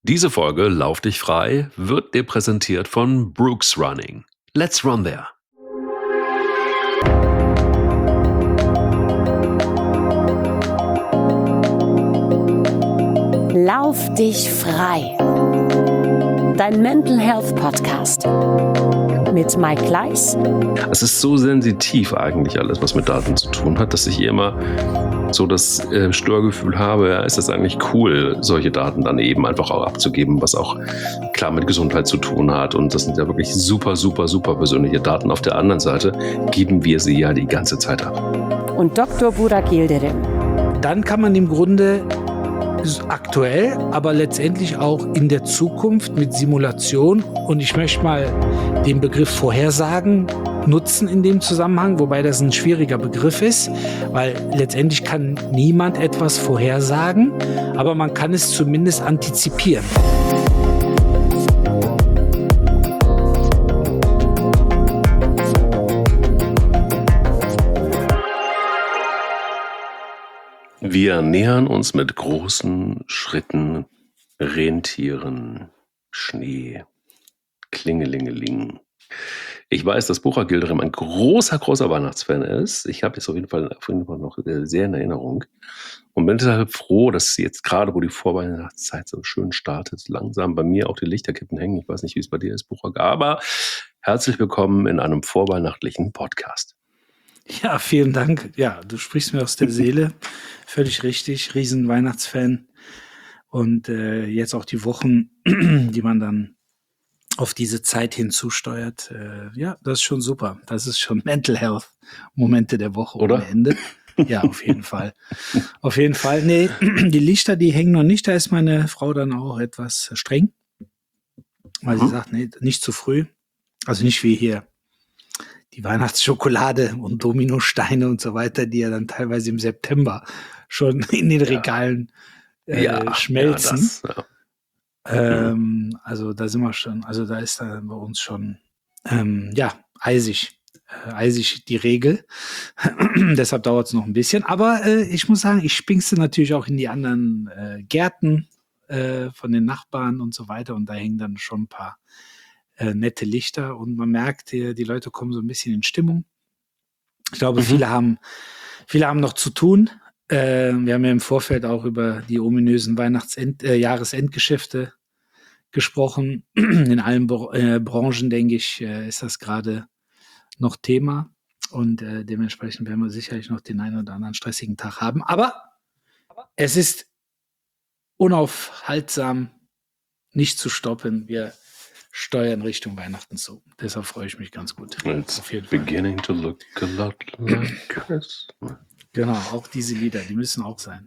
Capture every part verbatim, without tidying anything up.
Diese Folge Lauf dich frei wird dir präsentiert von Brooks Running. Let's run there! Lauf dich frei. Dein Mental Health Podcast mit Mike Kleiss. Es ist so sensitiv eigentlich alles, was mit Daten zu tun hat, dass ich immer so das äh, Störgefühl habe, ja, ist das eigentlich cool, solche Daten dann eben einfach auch abzugeben, was auch klar mit Gesundheit zu tun hat. Und das sind ja wirklich super, super, super persönliche Daten. Auf der anderen Seite geben wir sie ja die ganze Zeit ab. Und Doktor Burak Yildirim. Dann kann man im Grunde aktuell, aber letztendlich auch in der Zukunft mit Simulation, und ich möchte mal den Begriff Vorhersagen nutzen in dem Zusammenhang, wobei das ein schwieriger Begriff ist, weil letztendlich kann niemand etwas vorhersagen, aber man kann es zumindest antizipieren. Wir nähern uns mit großen Schritten Rentieren, Schnee, Klingelingeling. Ich weiß, dass Burak Yildirim ein großer, großer Weihnachtsfan ist. Ich habe das auf jeden Fall, auf jeden Fall noch sehr in Erinnerung und bin deshalb froh, dass jetzt gerade, wo die Vorweihnachtszeit so schön startet, langsam bei mir auch die Lichterketten hängen. Ich weiß nicht, wie es bei dir ist, Burak, aber herzlich willkommen in einem vorweihnachtlichen Podcast. Ja, vielen Dank. Ja, du sprichst mir aus der Seele. Völlig richtig. Riesen Weihnachtsfan. Und äh, jetzt auch die Wochen, die man dann auf diese Zeit hinzusteuert. Äh, ja, das ist schon super. Das ist schon Mental Health Momente der Woche Oder? Ohne Ende. Ja, auf jeden Fall. Auf jeden Fall. Nee, die Lichter, die hängen noch nicht. Da ist meine Frau dann auch etwas streng. Weil sie Mhm. sagt, nee, nicht zu früh. Also nicht wie hier die Weihnachtsschokolade und Dominosteine und so weiter, die ja dann teilweise im September schon in den Regalen äh, Ja, schmelzen. ja, das, ja. Ähm, also da sind wir schon, also da ist da bei uns schon, ähm, ja, eisig, äh, eisig die Regel. Deshalb dauert es noch ein bisschen. Aber äh, ich muss sagen, ich spinkste natürlich auch in die anderen äh, Gärten äh, von den Nachbarn und so weiter. Und da hängen dann schon ein paar äh, nette Lichter. Und man merkt, die, die Leute kommen so ein bisschen in Stimmung. Ich glaube, Mhm. viele haben, viele haben noch zu tun. Äh, wir haben ja im Vorfeld auch über die ominösen Weihnachtsend äh, Jahresendgeschäfte gesprochen. In allen Br äh, Branchen, denke ich, äh, ist das gerade noch Thema. Und äh, dementsprechend werden wir sicherlich noch den einen oder anderen stressigen Tag haben. Aber es ist unaufhaltsam, nicht zu stoppen. Wir steuern Richtung Weihnachten zu. Deshalb freue ich mich ganz gut. It's Auf jeden Fall. beginning to look a lot like Christmas. Genau, auch diese Lieder, die müssen auch sein.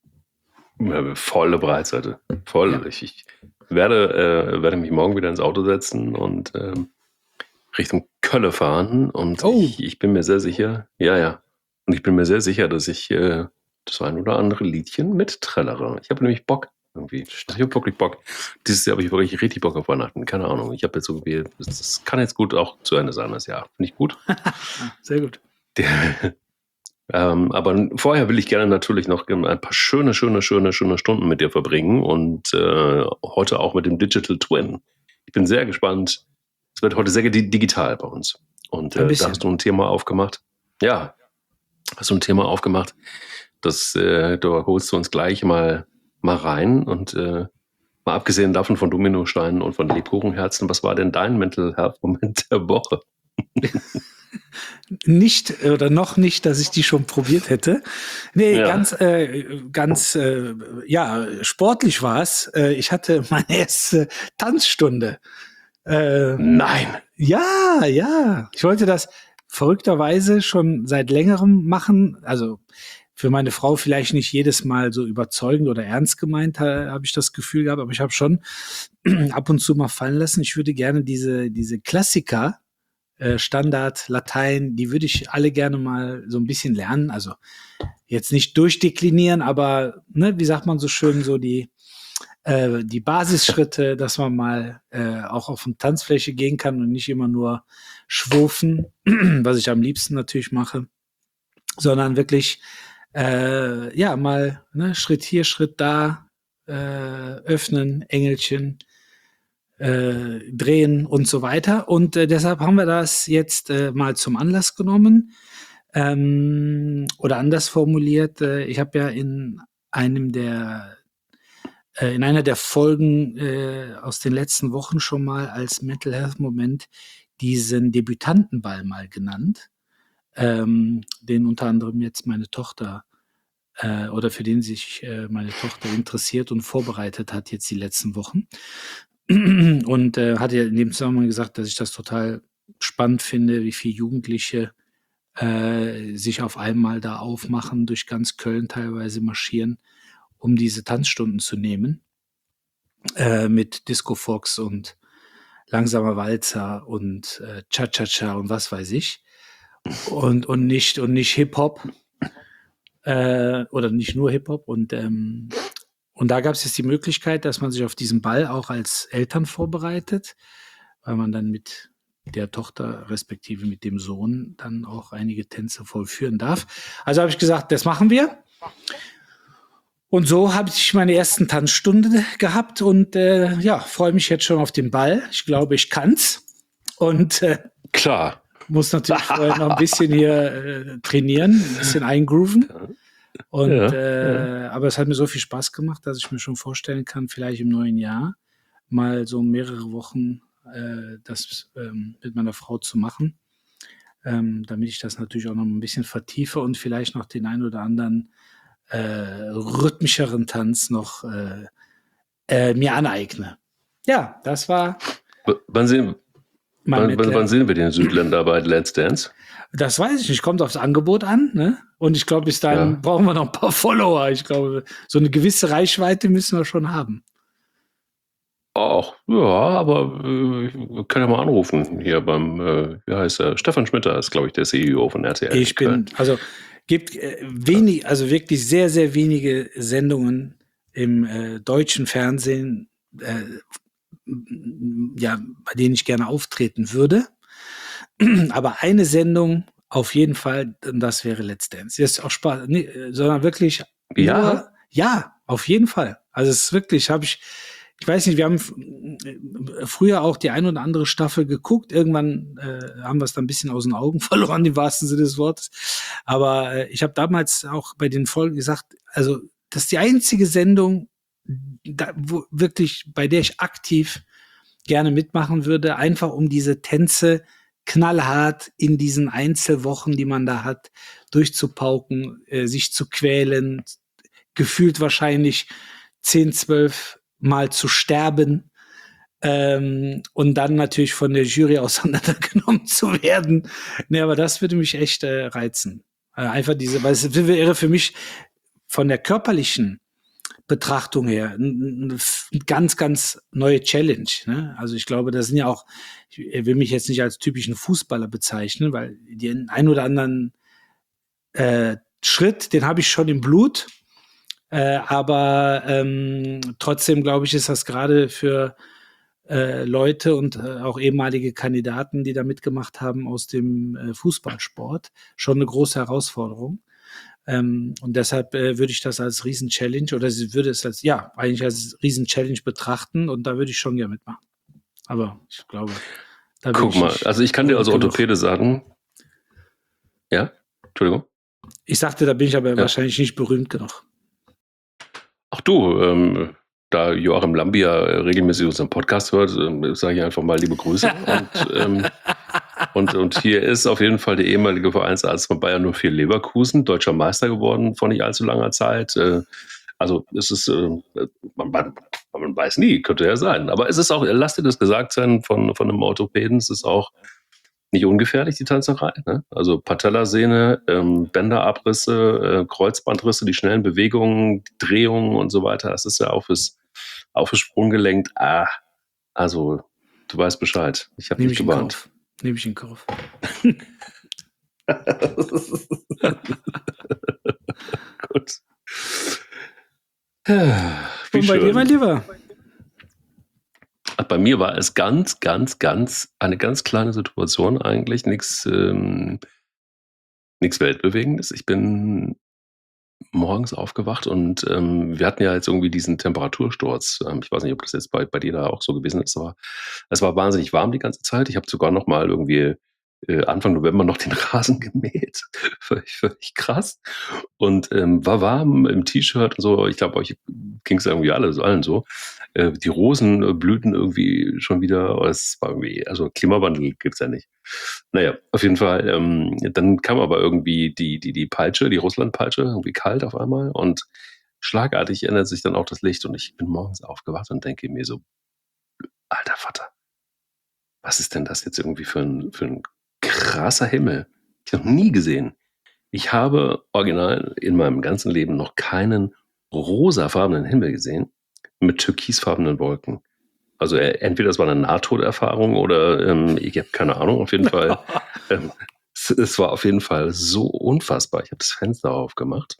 Ja, volle Breitseite. Voll. Ja. Ich, ich werde, äh, werde mich morgen wieder ins Auto setzen und ähm, Richtung Kölle fahren. Und Oh. ich, ich bin mir sehr sicher, ja, ja. Und ich bin mir sehr sicher, dass ich äh, das ein oder andere Liedchen mitträllere. Ich habe nämlich Bock irgendwie. Ich habe wirklich Bock. Dieses Jahr habe ich wirklich richtig Bock auf Weihnachten. Keine Ahnung. Ich habe jetzt irgendwie, das, das kann jetzt gut auch zu Ende sein, das Jahr. Finde ich gut. Ah, sehr gut. Der, ähm, aber vorher will ich gerne natürlich noch ein paar schöne, schöne, schöne, schöne Stunden mit dir verbringen und äh, heute auch mit dem Digital Twin. Ich bin sehr gespannt. Es wird heute sehr di- digital bei uns. Und Ein äh, bisschen. da hast du ein Thema aufgemacht. Ja, hast du ein Thema aufgemacht. Das, äh, da holst du uns gleich mal, mal rein. Und äh, mal abgesehen davon von Dominosteinen und von Lebkuchenherzen, was war denn dein Mental Health Moment der Woche? Nicht oder noch nicht, dass ich die schon probiert hätte. Nee, Ja. ganz, äh, ganz, äh, ja, sportlich war es. Äh, ich hatte meine erste Tanzstunde. Äh, Nein. ja, ja. Ich wollte das verrückterweise schon seit längerem machen. Also für meine Frau vielleicht nicht jedes Mal so überzeugend oder ernst gemeint, ha, habe ich das Gefühl gehabt, aber ich habe schon ab und zu mal fallen lassen. Ich würde gerne diese, diese Klassiker, äh, Standard, Latein, die würde ich alle gerne mal so ein bisschen lernen. Also jetzt nicht durchdeklinieren, aber ne, wie sagt man so schön, so die, äh, die Basisschritte, dass man mal äh, auch auf eine Tanzfläche gehen kann und nicht immer nur schwurfen, was ich am liebsten natürlich mache, sondern wirklich äh, ja mal ne, Schritt hier, Schritt da, äh, öffnen, Engelchen äh, drehen und so weiter. Und äh, deshalb haben wir das jetzt äh, mal zum Anlass genommen. Ähm, oder anders formuliert, äh, ich habe ja in einem der äh, in einer der Folgen äh, aus den letzten Wochen schon mal als Mental Health Moment diesen Debütantenball mal genannt, ähm, den unter anderem jetzt meine Tochter äh, oder für den sich äh, meine Tochter interessiert und vorbereitet hat jetzt die letzten Wochen. Und äh, hat ja in dem Zusammenhang gesagt, dass ich das total spannend finde, wie viele Jugendliche äh, sich auf einmal da aufmachen, durch ganz Köln teilweise marschieren, um diese Tanzstunden zu nehmen, äh, mit Disco Fox und langsamer Walzer und äh, Cha-Cha-Cha und was weiß ich. Und, und nicht, und nicht Hip-Hop äh, oder nicht nur Hip-Hop. Und, ähm, und da gab es jetzt die Möglichkeit, dass man sich auf diesen Ball auch als Eltern vorbereitet, weil man dann mit der Tochter respektive mit dem Sohn dann auch einige Tänze vollführen darf. Also habe ich gesagt, das machen wir. Und so habe ich meine ersten Tanzstunde gehabt und äh, ja, freue mich jetzt schon auf den Ball. Ich glaube, ich kann's. Und äh, Klar. muss natürlich vorher noch ein bisschen hier äh, trainieren, ein bisschen eingrooven. Und, Ja, äh, ja. aber es hat mir so viel Spaß gemacht, dass ich mir schon vorstellen kann, vielleicht im neuen Jahr mal so mehrere Wochen äh, das ähm, mit meiner Frau zu machen, ähm, damit ich das natürlich auch noch ein bisschen vertiefe und vielleicht noch den ein oder anderen äh, rhythmischeren Tanz noch äh, äh, mir aneigne. Ja, das war W- Wann sehen, mein wann, wann, wann sehen wir den Südländer bei Let's Dance? Das weiß ich nicht, kommt aufs Angebot an, ne? Und ich glaube, bis dahin Ja. brauchen wir noch ein paar Follower. Ich glaube, so eine gewisse Reichweite müssen wir schon haben. Ach, ja, aber äh, wir können ja mal anrufen hier beim, äh, wie heißt er? Stefan Schmitter ist, glaube ich, der C E O von R T L. Ich bin, also gibt äh, wenig, also wirklich sehr, sehr wenige Sendungen im äh, deutschen Fernsehen, äh, ja, bei denen ich gerne auftreten würde. Aber eine Sendung auf jeden Fall, das wäre Let's Dance. Das ist auch Spaß, nee, sondern wirklich Ja? nur, ja, auf jeden Fall. Also es ist wirklich, habe ich, ich weiß nicht, wir haben f- früher auch die ein oder andere Staffel geguckt. Irgendwann äh, haben wir es dann ein bisschen aus den Augen verloren, im wahrsten Sinne des Wortes. Aber äh, ich habe damals auch bei den Folgen gesagt, also das ist die einzige Sendung, da, wo wirklich, bei der ich aktiv gerne mitmachen würde, einfach um diese Tänze knallhart in diesen Einzelwochen, die man da hat, durchzupauken, äh, sich zu quälen, gefühlt wahrscheinlich zehn, zwölf Mal zu sterben ähm, und dann natürlich von der Jury auseinandergenommen zu werden. Nee, aber das würde mich echt äh, reizen. Äh, einfach diese, weil es wäre für mich von der körperlichen Betrachtung her eine ganz, ganz neue Challenge. Ne? Also ich glaube, das sind ja auch, ich will mich jetzt nicht als typischen Fußballer bezeichnen, weil den ein oder anderen äh, Schritt, den habe ich schon im Blut. Äh, aber ähm, trotzdem, glaube ich, ist das gerade für äh, Leute und äh, auch ehemalige Kandidaten, die da mitgemacht haben aus dem äh, Fußballsport, schon eine große Herausforderung. Ähm, und deshalb äh, würde ich das als Riesen-Challenge oder sie würde es als, ja, eigentlich als Riesen-Challenge betrachten und da würde ich schon gerne mitmachen. Aber ich glaube, da bin Guck ich mal, nicht also ich kann dir als berühmt genug. Orthopäde sagen, ja, Entschuldigung. Ich sagte, da bin ich aber Ja. wahrscheinlich nicht berühmt genug. Ach du, ähm, da Joachim Lambier äh, regelmäßig unseren Podcast hört, ähm, sage ich einfach mal liebe Grüße. und, ähm, und, und hier ist auf jeden Fall der ehemalige Vereinsarzt von Bayern null vier Leverkusen, deutscher Meister geworden vor nicht allzu langer Zeit. Äh, also es ist, äh, man, man, man weiß nie, könnte ja sein. Aber es ist auch, lasst dir das gesagt sein von, von einem Orthopäden, es ist auch nicht ungefährlich, die Tanzerei. Ne? Also Patellasehne, ähm, Bänderabrisse, äh, Kreuzbandrisse, die schnellen Bewegungen, die Drehungen und so weiter. Das ist ja auch fürs, auch fürs Sprunggelenk. Ah, also du weißt Bescheid. Ich habe Nehme dich ich in gewarnt. Kauf. Nehme ich in Kauf. Gut. Ja, wie Und bei dir, schön. mein Lieber? Bei mir war es ganz, ganz, ganz, eine ganz kleine Situation eigentlich, nichts ähm, nichts Weltbewegendes. Ich bin morgens aufgewacht und ähm, wir hatten ja jetzt irgendwie diesen Temperatursturz. Ähm, ich weiß nicht, ob das jetzt bei, bei dir da auch so gewesen ist, aber es war wahnsinnig warm die ganze Zeit. Ich habe sogar noch mal irgendwie äh, Anfang November noch den Rasen gemäht. völlig, völlig krass. Und ähm, war warm im T-Shirt und so. Ich glaube, euch ging es irgendwie alle, allen so. Äh, die Rosen äh, blühten irgendwie schon wieder. Aber es war irgendwie, also Klimawandel gibt's ja nicht. Naja, auf jeden Fall. Ähm, dann kam aber irgendwie die, die, die Peitsche, die Russland-Peitsche, irgendwie kalt auf einmal. Und schlagartig ändert sich dann auch das Licht. Und ich bin morgens aufgewacht und denke mir so, alter Vater, was ist denn das jetzt irgendwie für ein, für ein krasser Himmel? Ich habe noch nie gesehen. Ich habe original in meinem ganzen Leben noch keinen rosafarbenen Himmel gesehen mit türkisfarbenen Wolken. Also äh, entweder es war eine Nahtoderfahrung oder ähm, ich habe keine Ahnung, auf jeden Fall. ähm, es, es war auf jeden Fall so unfassbar. Ich habe das Fenster aufgemacht.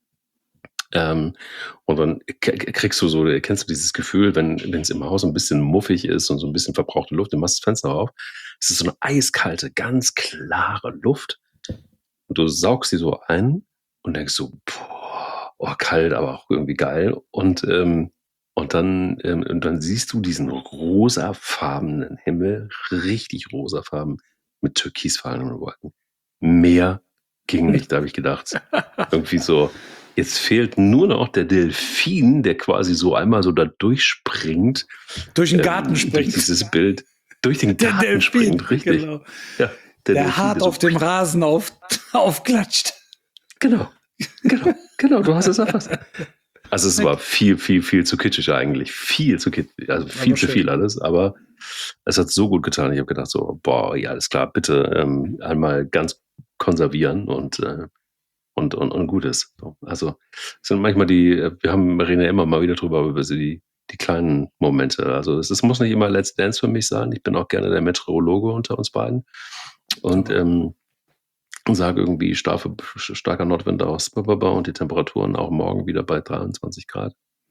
Ähm, und dann k- kriegst du so, kennst du dieses Gefühl, wenn wenn es im Haus ein bisschen muffig ist und so ein bisschen verbrauchte Luft, du machst das Fenster auf. Es ist so eine eiskalte, ganz klare Luft. Und du saugst sie so ein und denkst so, boah, oh, kalt, aber auch irgendwie geil. Und, ähm, und, dann, ähm, und dann siehst du diesen rosafarbenen Himmel, richtig rosafarben, mit türkisfarbenen Wolken. Mehr ging nicht, da habe ich gedacht. Irgendwie so, jetzt fehlt nur noch der Delfin, der quasi so einmal so da durchspringt. Durch den Garten ähm, springt. Durch dieses Bild. Durch den Der Garten Delfin, springt, richtig. genau. Ja, Der, Delfin, hart so auf dem Rasen auf, aufklatscht. Genau, genau, genau, du hast es erfasst. Also es war viel, viel, viel zu kitschig eigentlich. Viel zu kitschig, also viel Aber zu schön. viel alles, aber es hat so gut getan. Ich habe gedacht so, boah, ja, alles klar, bitte ähm, einmal ganz konservieren und, äh, und, und, und gut ist. So, also es sind manchmal die, äh, wir haben, wir reden ja immer mal wieder drüber, über so die, die kleinen Momente. Also es, es muss nicht immer Let's Dance für mich sein. Ich bin auch gerne der Meteorologe unter uns beiden. Und ähm, und sage irgendwie starke, starker Nordwind aus und die Temperaturen auch morgen wieder bei dreiundzwanzig Grad.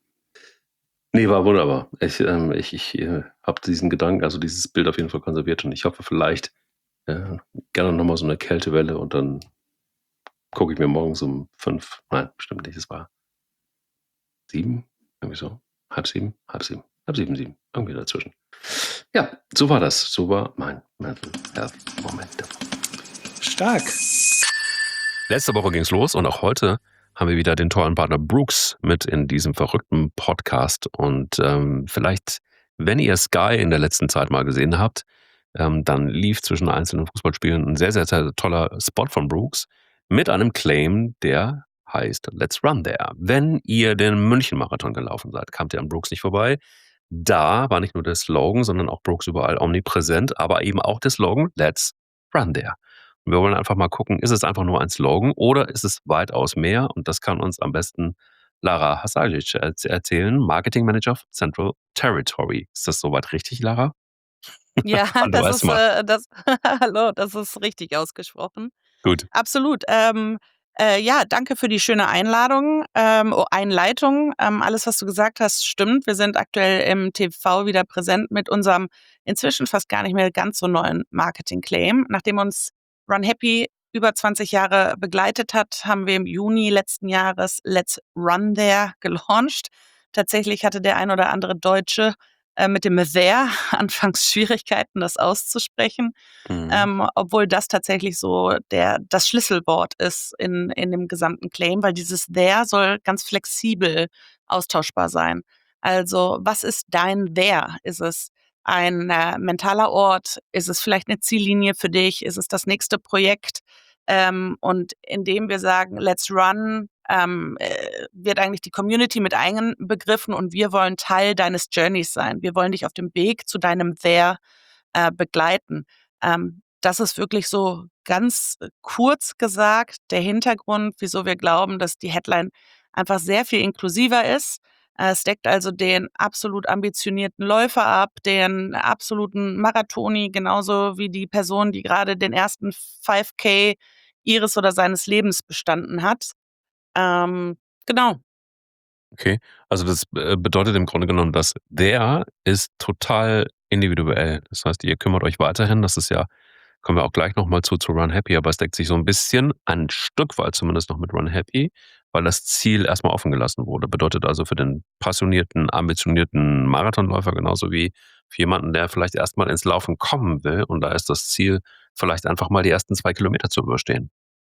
Nee, war wunderbar. Ich, ähm, ich, ich äh, habe diesen Gedanken, also dieses Bild auf jeden Fall konserviert und ich hoffe vielleicht äh, gerne nochmal so eine Kältewelle und dann gucke ich mir morgens um fünf, nein, bestimmt nicht, es war sieben, irgendwie so, halb sieben, halb sieben, halb sieben, sieben, irgendwie dazwischen. Ja, so war das. So war mein Mental Health Moment. Stark. Letzte Woche ging's los und auch heute haben wir wieder den tollen Partner Brooks mit in diesem verrückten Podcast. Und ähm, vielleicht, wenn ihr Sky in der letzten Zeit mal gesehen habt, ähm, dann lief zwischen einzelnen Fußballspielen ein sehr, sehr, sehr toller Spot von Brooks mit einem Claim, der heißt Let's Run There. Wenn ihr den München-Marathon gelaufen seid, kamt ihr an Brooks nicht vorbei. Da war nicht nur der Slogan, sondern auch Brooks überall omnipräsent, aber eben auch der Slogan Let's Run There. Und wir wollen einfach mal gucken, ist es einfach nur ein Slogan oder ist es weitaus mehr? Und das kann uns am besten Lara Hasajic erzählen, Marketing Manager Central Territory. Ist das soweit richtig, Lara? Ja, Hallo das ist, erstmal. äh, das hallo, das ist richtig ausgesprochen. Gut. Absolut. Ähm, äh, ja, danke für die schöne Einladung, ähm, oh, Einleitung. Ähm, alles, was du gesagt hast, stimmt. Wir sind aktuell im T V wieder präsent mit unserem inzwischen fast gar nicht mehr ganz so neuen Marketing-Claim. Nachdem uns Run Happy über zwanzig Jahre begleitet hat, haben wir im Juni letzten Jahres Let's Run There gelauncht. Tatsächlich hatte der ein oder andere Deutsche äh, mit dem There anfangs Schwierigkeiten, das auszusprechen. Mhm. Ähm, obwohl das tatsächlich so der, das Schlüsselwort ist in, in dem gesamten Claim, weil dieses There soll ganz flexibel austauschbar sein. Also, was ist dein There? Ist es ein äh, mentaler Ort? Ist es vielleicht eine Ziellinie für dich? Ist es das nächste Projekt? Ähm, und indem wir sagen, let's run, ähm, äh, wird eigentlich die Community mit einbegriffen und wir wollen Teil deines Journeys sein. Wir wollen dich auf dem Weg zu deinem There äh, begleiten. Ähm, das ist wirklich so ganz äh, kurz gesagt der Hintergrund, wieso wir glauben, dass die Headline einfach sehr viel inklusiver ist. Äh, Es deckt also den absolut ambitionierten Läufer ab, den absoluten Marathoni, genauso wie die Person, die gerade den ersten fünf K ihres oder seines Lebens bestanden hat. Ähm, genau. Okay, also das äh, bedeutet im Grunde genommen, dass der ist total individuell. Das heißt, ihr kümmert euch weiterhin, das ist ja, kommen wir auch gleich nochmal zu, zu Run Happy, aber es deckt sich so ein bisschen, ein Stück weit zumindest noch mit Run Happy, weil das Ziel erstmal offen gelassen wurde. Bedeutet also für den passionierten, ambitionierten Marathonläufer genauso wie für jemanden, der vielleicht erstmal ins Laufen kommen will und da ist das Ziel, vielleicht einfach mal die ersten zwei Kilometer zu überstehen.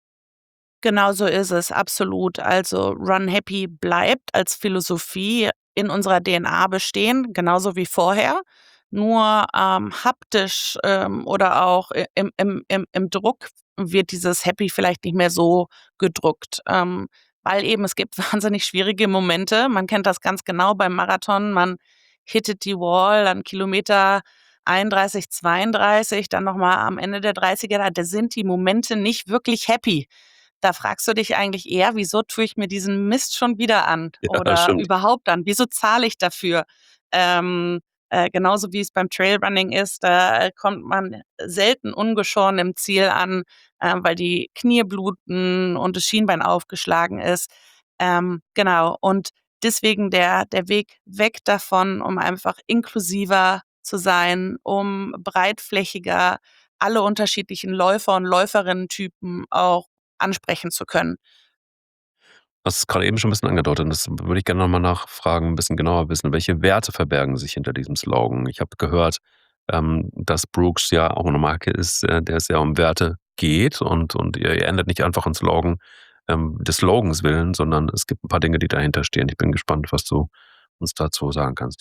Genau so ist es, absolut. Also Run Happy bleibt als Philosophie in unserer D N A bestehen, genauso wie vorher. Nur ähm, haptisch ähm, oder auch i- im, im, im, im Druck wird dieses Happy vielleicht nicht mehr so gedruckt. Ähm, weil eben es gibt wahnsinnig schwierige Momente. Man kennt das ganz genau beim Marathon. Man hittet die Wall an Kilometer einunddreißig, zweiunddreißig, dann nochmal am Ende der dreißiger. Da sind die Momente nicht wirklich happy. Da fragst du dich eigentlich eher: „Wieso tue ich mir diesen Mist schon wieder an Ja, das oder stimmt. überhaupt an? Wieso zahle ich dafür?“ Ähm, äh, genauso wie es beim Trailrunning ist, da kommt man selten ungeschoren im Ziel an, ähm, weil die Knie bluten und das Schienbein aufgeschlagen ist. Ähm, genau, und deswegen der der Weg weg davon, um einfach inklusiver zu sein, um breitflächiger alle unterschiedlichen Läufer und Läuferinnen-Typen auch ansprechen zu können. Hast es gerade eben schon ein bisschen angedeutet und das würde ich gerne noch mal nachfragen, ein bisschen genauer wissen. Welche Werte verbergen sich hinter diesem Slogan? Ich habe gehört, ähm, dass Brooks ja auch eine Marke ist, äh, der es sehr um Werte geht und und ihr ihr ändert nicht einfach 'n Slogan, ähm, des Slogans willen, sondern es gibt ein paar Dinge, die dahinter stehen. Ich bin gespannt, was du uns dazu sagen kannst.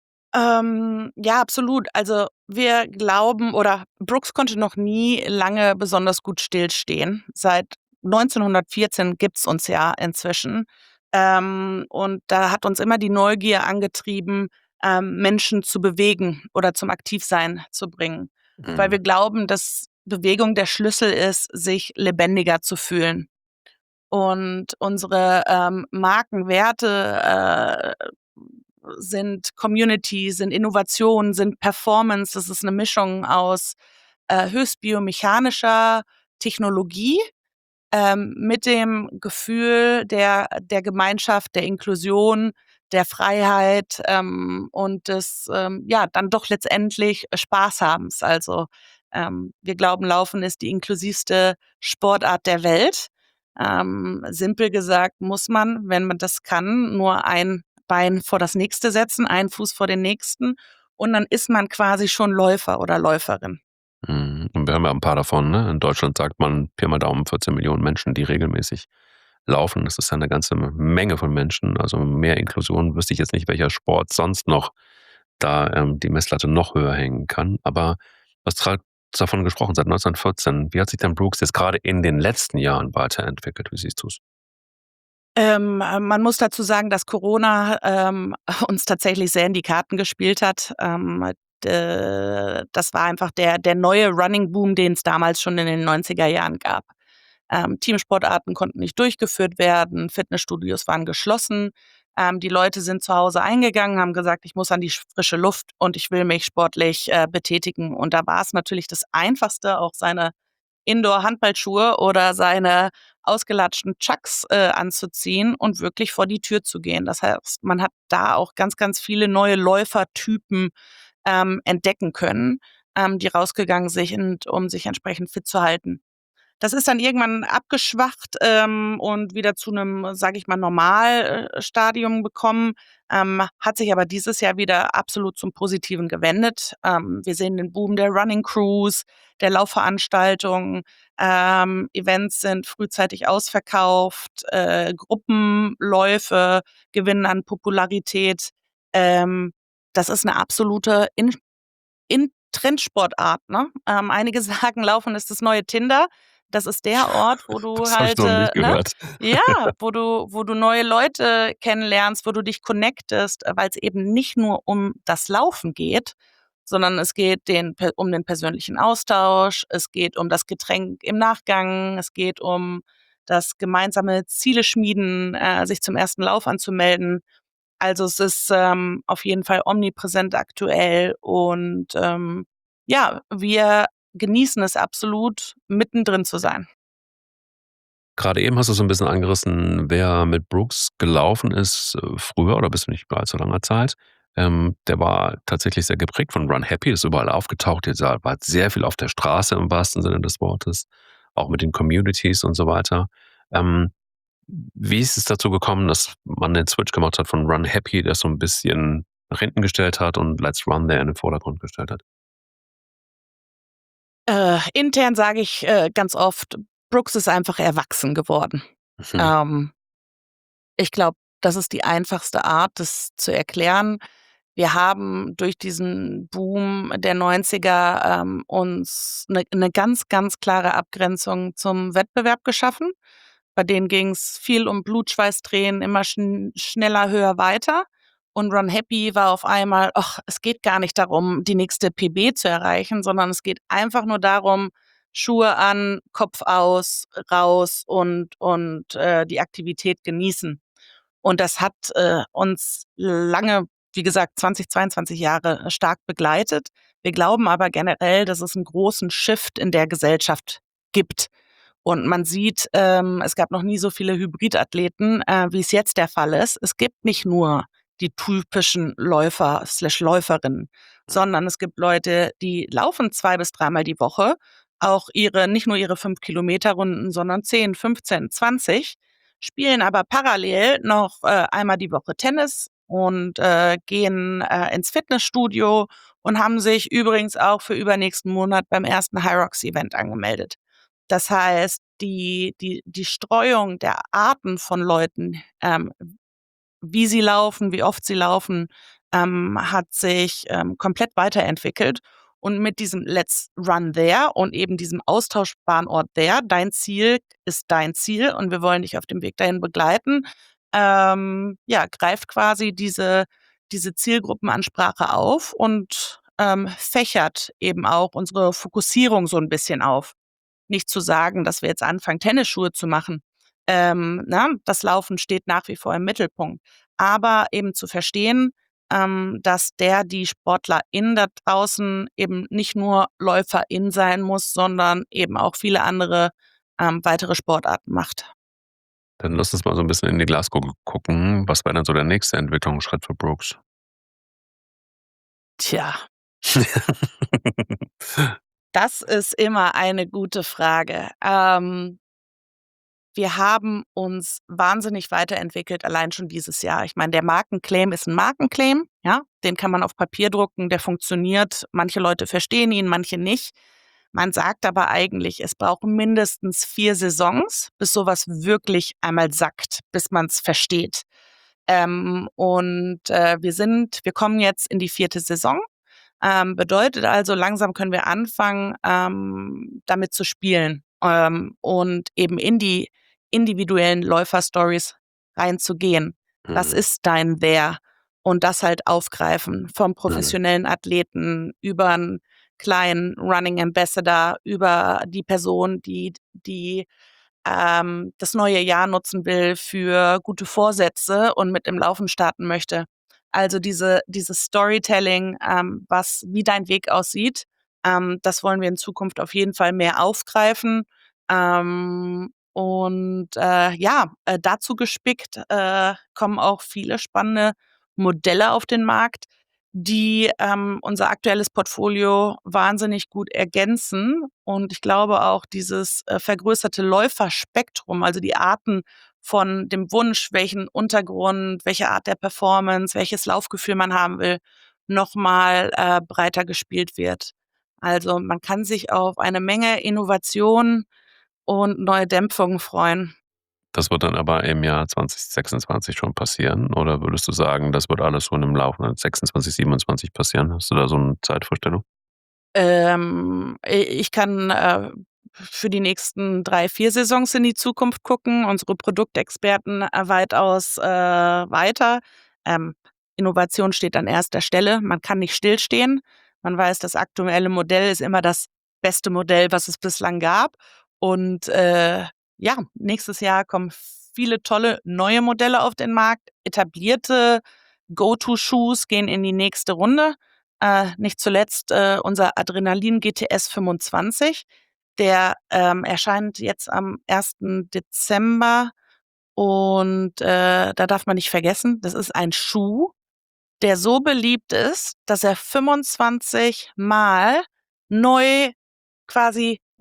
Ähm, ja, absolut. Also, wir glauben oder Brooks konnte noch nie lange besonders gut stillstehen. Seit neunzehnhundertvierzehn gibt's uns ja inzwischen. Ähm, und da hat uns immer die Neugier angetrieben, ähm, Menschen zu bewegen oder zum Aktivsein zu bringen. Weil wir Mhm. glauben, dass Bewegung der Schlüssel ist, sich lebendiger zu fühlen. Und unsere, ähm, Markenwerte, äh, sind Community, sind Innovation, sind Performance. Das ist 'ne Mischung aus, äh, höchst biomechanischer Technologie, ähm, mit dem Gefühl der der Gemeinschaft, der Inklusion, der Freiheit, ähm, und des, ähm, ja, dann doch letztendlich Spaßhabens. Also, ähm, wir glauben, Laufen ist die inklusivste Sportart der Welt. Ähm, simpel gesagt muss man, wenn man das kann, nur ein Bein vor das nächste setzen, einen Fuß vor den nächsten und dann ist man quasi schon Läufer oder Läuferin. Mhm. Und wir haben ja ein paar davon, ne? In Deutschland sagt man Pi mal Daumen vierzehn Millionen Menschen, die regelmäßig laufen. Das ist ja 'ne ganze Menge von Menschen. Also, mehr Inklusion wüsste ich jetzt nicht, welcher Sport sonst noch da, ähm, die Messlatte noch höher hängen kann. Aber du hast grad davon gesprochen, seit neunzehnhundertvierzehn. Wie hat sich denn Brooks jetzt gerade in den letzten Jahren weiterentwickelt? Wie siehst du's? Ähm, äh, man muss dazu sagen, dass Corona, ähm, uns tatsächlich sehr in die Karten gespielt hat. Ähm, d das war einfach der der neue Running Boom, den es damals schon in den neunziger Jahren gab. Ähm, Teamsportarten konnten nicht durchgeführt werden, Fitnessstudios waren geschlossen. Ähm, die Leute sind zu Hause eingegangen, haben gesagt: „Ich muss an die sch frische Luft und ich will mich sportlich, äh, betätigen.“ Und da war es natürlich das Einfachste, auch seine Indoor-Handballschuhe oder seine ausgelatschten Chucks, äh, anzuziehen und wirklich vor die Tür zu gehen. Das heißt, man hat da auch ganz, ganz viele neue Läufertypen, ähm, entdecken können, ähm, die rausgegangen sind, um sich entsprechend fit zu halten. Das ist dann irgendwann abgeschwacht, ähm, und wieder zu 'nem, sage ich mal, Normal äh, Stadium gekommen, ähm, hat sich aber dieses Jahr wieder absolut zum Positiven gewendet. Ähm, wir sehen den Boom der Running Crews, der Laufveranstaltungen, ähm, Events sind frühzeitig ausverkauft, äh, Gruppenläufe gewinnen an Popularität. Ähm, Das ist 'ne absolute In in Trendsportart, ne? Ähm, einige sagen, Laufen ist das neue Tinder. Das ist der Ort, wo du Das habe ich halt, noch äh, nicht ne gehört. ja, wo du wo du neue Leute kennenlernst, wo du dich connectest, äh, weil's eben nicht nur um das Laufen geht, sondern es geht den per um den persönlichen Austausch, es geht um das Getränk im Nachgang, es geht um das gemeinsame Ziele schmieden, äh, sich zum ersten Lauf anzumelden. Also, es ist, ähm, auf jeden Fall omnipräsent aktuell und, ähm, ja, wir genießen es absolut, mittendrin zu sein. Gerade eben hast du so 'n bisschen angerissen, wer mit Brooks gelaufen ist, äh, früher oder bis vor nicht allzu langer Zeit. Ähm, der war tatsächlich sehr geprägt von Run Happy, ist überall aufgetaucht. Dieser war sehr viel auf der Straße im wahrsten Sinne des Wortes, auch mit den Communities und so weiter. Ähm Wie ist es dazu gekommen, dass man den Switch gemacht hat von Run Happy, der so ein bisschen nach hinten gestellt hat, und Let's Run There in den Vordergrund gestellt hat? Äh, intern sage ich äh, ganz oft, Brooks ist einfach erwachsen geworden. Mhm. Ähm, ich glaube, das ist die einfachste Art, das zu erklären. Wir haben durch diesen Boom der neunziger ähm, uns eine ne ganz, ganz klare Abgrenzung zum Wettbewerb geschaffen. Bei denen ging's viel um Blut, Schweiß, Tränen, immer schn schneller, höher, weiter. Und Run Happy war auf einmal: „Ach, es geht gar nicht darum, die nächste P B zu erreichen, sondern es geht einfach nur darum, Schuhe an, Kopf aus, raus und und, äh, die Aktivität genießen.“ Und das hat, äh, uns lange, wie gesagt, zwanzig, zweiundzwanzig Jahre stark begleitet. Wir glauben aber generell, dass es 'n großen Shift in der Gesellschaft gibt. Und man sieht, ähm, es gab noch nie so viele Hybridathleten, äh, wie es jetzt der Fall ist. Es gibt nicht nur die typischen Läufer slash Läuferinnen, sondern es gibt Leute, die laufen zwei bis dreimal die Woche, auch ihre nicht nur ihre fünf Kilometer Runden, sondern zehn, fünfzehn, zwanzig, spielen aber parallel noch äh, einmal die Woche Tennis und äh, gehen äh, ins Fitnessstudio und haben sich übrigens auch für übernächsten Monat beim ersten Hyrox-Event angemeldet. Das heißt, die die die Streuung der Arten von Leuten, ähm, wie sie laufen, wie oft sie laufen, ähm, hat sich, ähm, komplett weiterentwickelt. Und mit diesem Let's Run There und eben diesem austauschbaren Ort There, dein Ziel ist dein Ziel und wir wollen dich auf dem Weg dahin begleiten, ähm, ja, greift quasi diese diese Zielgruppenansprache auf und, ähm, fächert eben auch unsere Fokussierung so 'n bisschen auf. Nicht zu sagen, dass wir jetzt anfangen, Tennisschuhe zu machen. Ähm, ne? Das Laufen steht nach wie vor im Mittelpunkt. Aber eben zu verstehen, ähm, dass der, die Sportlerin da draußen eben nicht nur Läuferin sein muss, sondern eben auch viele andere ähm, weitere Sportarten macht. Dann lass uns mal so ein bisschen in die Glaskugel gucken. Was wäre denn so der nächste Entwicklungsschritt für Brooks? Tja, das ist immer eine gute Frage. Ähm, Wir haben uns wahnsinnig weiterentwickelt, allein schon dieses Jahr. Ich meine, der Markenclaim ist ein Markenclaim, ja? Den kann man auf Papier drucken, der funktioniert. Manche Leute verstehen ihn, manche nicht. Man sagt aber eigentlich, es braucht mindestens vier Saisons, bis sowas wirklich einmal sackt, bis man's versteht. Ähm, und, äh, wir sind wir kommen jetzt in die vierte Saison. Ähm, bedeutet also, langsam können wir anfangen, ähm, damit zu spielen, ähm, und eben in die individuellen Läuferstories reinzugehen. Was Mhm. ist dein Wer? Und das halt aufgreifen, vom Mhm. professionellen Athleten über 'n kleinen Running Ambassador, über die Person, die die ähm, das neue Jahr nutzen will für gute Vorsätze und mit dem Laufen starten möchte. Also diese dieses Storytelling, ähm, was wie dein Weg aussieht, ähm, das wollen wir in Zukunft auf jeden Fall mehr aufgreifen. Ähm, und, äh, ja, äh, dazu gespickt, äh, kommen auch viele spannende Modelle auf den Markt, die, ähm, unser aktuelles Portfolio wahnsinnig gut ergänzen. Und ich glaube auch dieses, äh, vergrößerte Läuferspektrum, also die Arten von dem Wunsch, welchen Untergrund, welche Art der Performance, welches Laufgefühl man haben will, noch mal, äh, breiter gespielt wird. Also, man kann sich auf eine Menge Innovation und neue Dämpfungen freuen. Das wird dann aber im Jahr zwanzig sechsundzwanzig schon passieren, oder würdest du sagen, das wird alles so in dem laufenden sechsundzwanzig, siebenundzwanzig passieren? Hast du da so 'ne Zeitvorstellung? Ähm, i ich kann, äh, für die nächsten drei, vier Saisons in die Zukunft gucken, unsere Produktexperten, äh, weitaus, äh, weiter. Ähm, Innovation steht an erster Stelle. Man kann nicht stillstehen. Man weiß, das aktuelle Modell ist immer das beste Modell, was es bislang gab. Und, äh, ja, nächstes Jahr kommen viele tolle neue Modelle auf den Markt. Etablierte Go-to-Shoes gehen in die nächste Runde. Äh, nicht zuletzt, äh, unser Adrenalin G T S fünfundzwanzig, der, ähm, erscheint jetzt am ersten Dezember und, äh, da darf man nicht vergessen, das ist ein Schuh, der so beliebt ist, dass er fünfundzwanzig Mal neu quasi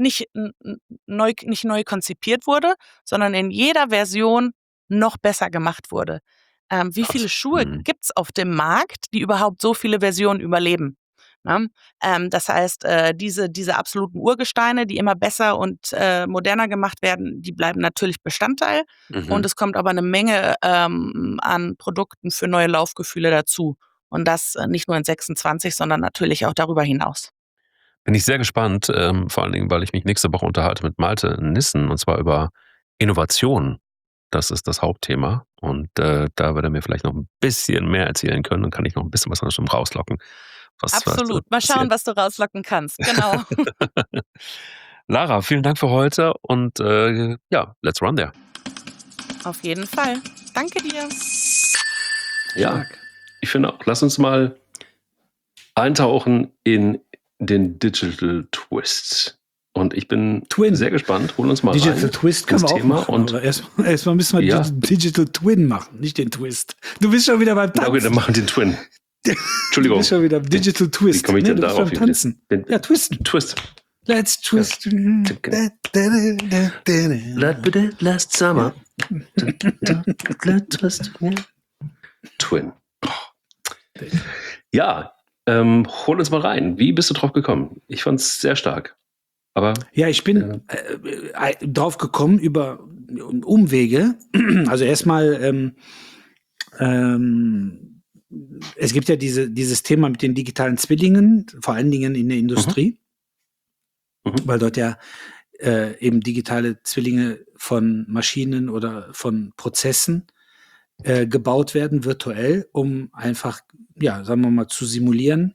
nicht n- n- neu, nicht neu konzipiert wurde, sondern in jeder Version noch besser gemacht wurde. Ähm, wie viele Krass. Schuhe Mhm. gibt's auf dem Markt, die überhaupt so viele Versionen überleben? Ne? Ähm, das heißt, äh, diese, diese absoluten Urgesteine, die immer besser und äh, moderner gemacht werden, die bleiben natürlich Bestandteil. Und Mhm. es kommt aber eine Menge ähm, an Produkten für neue Laufgefühle dazu. Und das äh, nicht nur in sechsundzwanzig, sondern natürlich auch darüber hinaus. Bin ich sehr gespannt, ähm, vor allen Dingen, weil ich mich nächste Woche unterhalte mit Malte Nissen und zwar über Innovation. Das ist das Hauptthema und äh, da wird er mir vielleicht noch ein bisschen mehr erzählen können und kann ich noch ein bisschen was aus dem rauslocken, was, was äh, Absolut. Mal schauen, passiert. was du rauslocken kannst. Genau. Lara, vielen Dank für heute und äh, ja, let's run there. Auf jeden Fall. Danke dir. Ja, Stark. ich finde auch, lass uns mal eintauchen in den Digital Twist. Und ich bin Twin. sehr gespannt. Hol uns mal Digital rein Twist können ins wir auch Thema. machen. Und Aber erstmal erst müssen wir Ja. Digi- Digital Twin machen, nicht den Twist. Du bist schon wieder beim na gut, dann Tanzen. machen wir den Twin. Du Entschuldigung. bist schon wieder Digital Twist. Wie komme ich denn du bist darauf? beim Tanzen. Den Ja, twisten. Twist. Let's twist. Last summer. Twist. Twin. Ja, ähm, hol uns mal rein. Wie bist du drauf gekommen? Ich fand es sehr stark. Aber Ja, ich bin äh, äh, drauf gekommen über Umwege. Also erstmal, ähm, ähm, es gibt ja diese, dieses Thema mit den digitalen Zwillingen, vor allen Dingen in der Industrie, Mhm. weil dort ja äh, eben digitale Zwillinge von Maschinen oder von Prozessen äh, gebaut werden, virtuell, um einfach, ja, sagen wir mal, zu simulieren.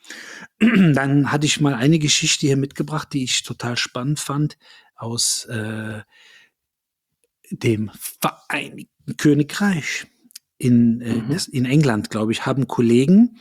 Dann hatte ich mal eine Geschichte hier mitgebracht, die ich total spannend fand, aus äh, dem Vereinigten Königreich. In, äh, Mhm. das, in England, glaube ich, haben Kollegen,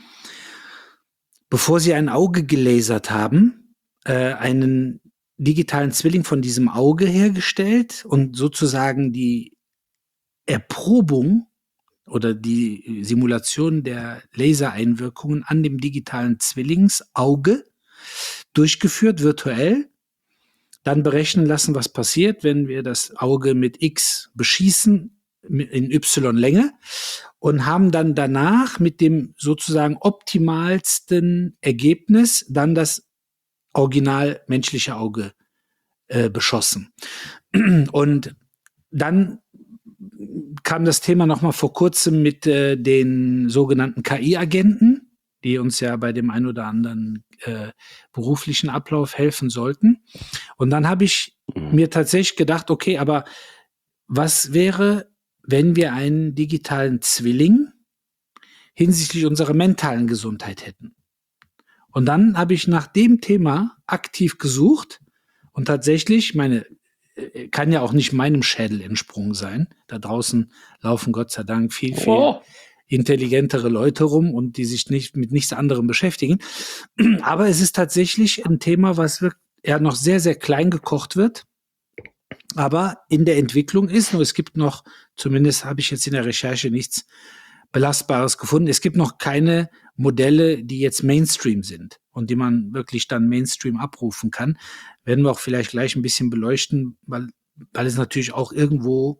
bevor sie ein Auge gelasert haben, äh, einen digitalen Zwilling von diesem Auge hergestellt und sozusagen die Erprobung oder die Simulation der Lasereinwirkungen an dem digitalen Zwillingsauge durchgeführt, virtuell, dann berechnen lassen, was passiert, wenn wir das Auge mit X beschießen, in Y-Länge, und haben dann danach mit dem sozusagen optimalsten Ergebnis dann das original menschliche Auge äh, beschossen. Und dann kam das Thema noch mal vor kurzem mit äh, den sogenannten K I-Agenten, die uns ja bei dem ein oder anderen äh, beruflichen Ablauf helfen sollten. Und dann habe ich Mhm. mir tatsächlich gedacht, okay, aber was wäre, wenn wir einen digitalen Zwilling hinsichtlich unserer mentalen Gesundheit hätten? Und dann habe ich nach dem Thema aktiv gesucht und tatsächlich, meine, äh, kann ja auch nicht meinem Schädel entsprungen sein. Da draußen laufen Gott sei Dank viel, viel Oh. intelligentere Leute rum und die sich nicht mit nichts anderem beschäftigen. Aber es ist tatsächlich ein Thema, was wir, ja noch sehr, sehr klein gekocht wird, aber in der Entwicklung ist. Nur es gibt noch, zumindest habe ich jetzt in der Recherche nichts Belastbares gefunden. Es gibt noch keine Modelle, die jetzt Mainstream sind und die man wirklich dann Mainstream abrufen kann. Werden wir auch vielleicht gleich ein bisschen beleuchten, weil, weil es natürlich auch irgendwo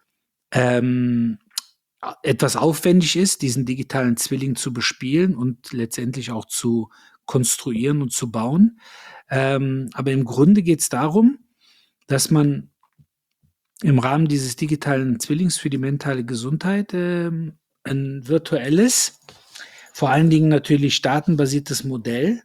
ähm, etwas aufwendig ist, diesen digitalen Zwilling zu bespielen und letztendlich auch zu konstruieren und zu bauen. Ähm, aber im Grunde geht es darum, dass man im Rahmen dieses digitalen Zwillings für die mentale Gesundheit ähm, ein virtuelles, vor allen Dingen natürlich datenbasiertes Modell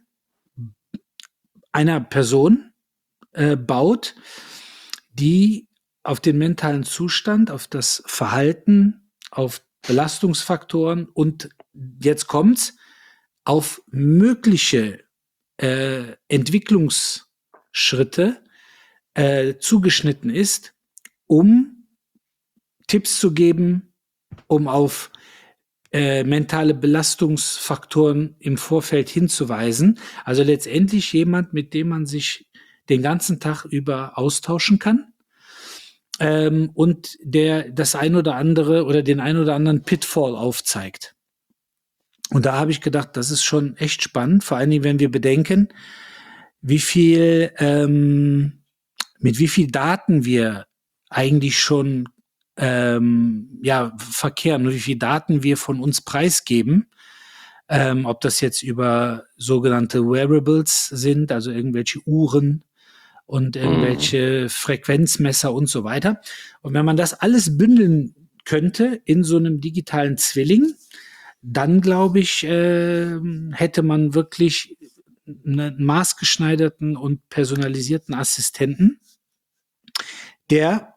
einer Person äh, baut, die auf den mentalen Zustand, auf das Verhalten, auf Belastungsfaktoren und jetzt kommt's, auf mögliche äh, Entwicklungsschritte äh, zugeschnitten ist, um Tipps zu geben, um auf äh, mentale Belastungsfaktoren im Vorfeld hinzuweisen. Also letztendlich jemand, mit dem man sich den ganzen Tag über austauschen kann ähm, und der das ein oder andere oder den ein oder anderen Pitfall aufzeigt. Und da habe ich gedacht, das ist schon echt spannend, vor allen Dingen, wenn wir bedenken, wie viel, ähm, mit wie viel Daten wir eigentlich schon ähm, ja, verkehren und wie viel Daten wir von uns preisgeben. Ähm, ob das jetzt über sogenannte Wearables sind, also irgendwelche Uhren und irgendwelche Frequenzmesser und so weiter. Und wenn man das alles bündeln könnte in so einem digitalen Zwilling, dann glaube ich, äh, hätte man wirklich einen maßgeschneiderten und personalisierten Assistenten, der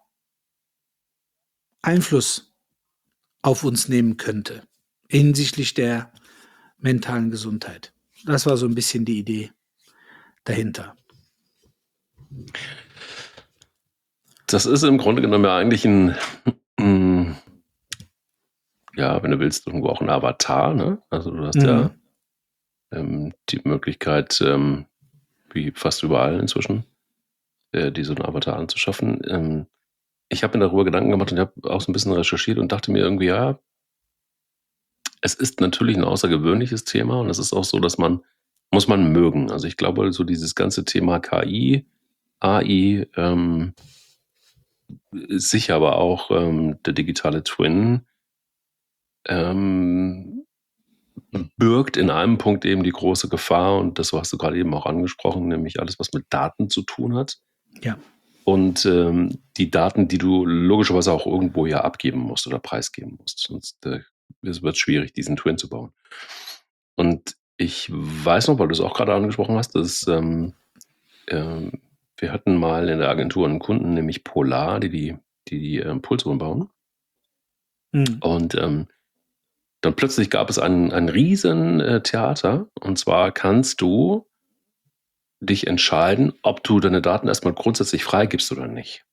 Einfluss auf uns nehmen könnte hinsichtlich der mentalen Gesundheit. Das war so ein bisschen die Idee dahinter. Das ist im Grunde genommen ja eigentlich ein, ein ja, wenn du willst, irgendwo auch ein Avatar, ne? Also du hast Mhm. ja ähm, die Möglichkeit, ähm, wie fast überall inzwischen, äh, die so einen Avatar anzuschaffen. Ähm, ich habe mir darüber Gedanken gemacht und habe auch so ein bisschen recherchiert und dachte mir irgendwie, ja, es ist natürlich ein außergewöhnliches Thema und es ist auch so, dass man, muss man mögen. Also ich glaube, so dieses ganze Thema K I, A I, ähm, sicher aber auch ähm, der digitale Twin, ähm, birgt in einem Punkt eben die große Gefahr und das hast du gerade eben auch angesprochen, nämlich alles, was mit Daten zu tun hat. Ja. Und ähm, die Daten, die du logischerweise auch irgendwo ja abgeben musst oder preisgeben musst. Sonst äh, es wird schwierig, diesen Twin zu bauen. Und ich weiß noch, weil du es auch gerade angesprochen hast, dass ähm, ähm, wir hatten mal in der Agentur einen Kunden, nämlich Polar, die die, die, die ähm, Pulsuhren bauen. Mhm. Und ähm, dann plötzlich gab es ein, ein riesen äh, Theater. Und zwar kannst du dich entscheiden, ob du deine Daten erstmal grundsätzlich freigibst oder nicht.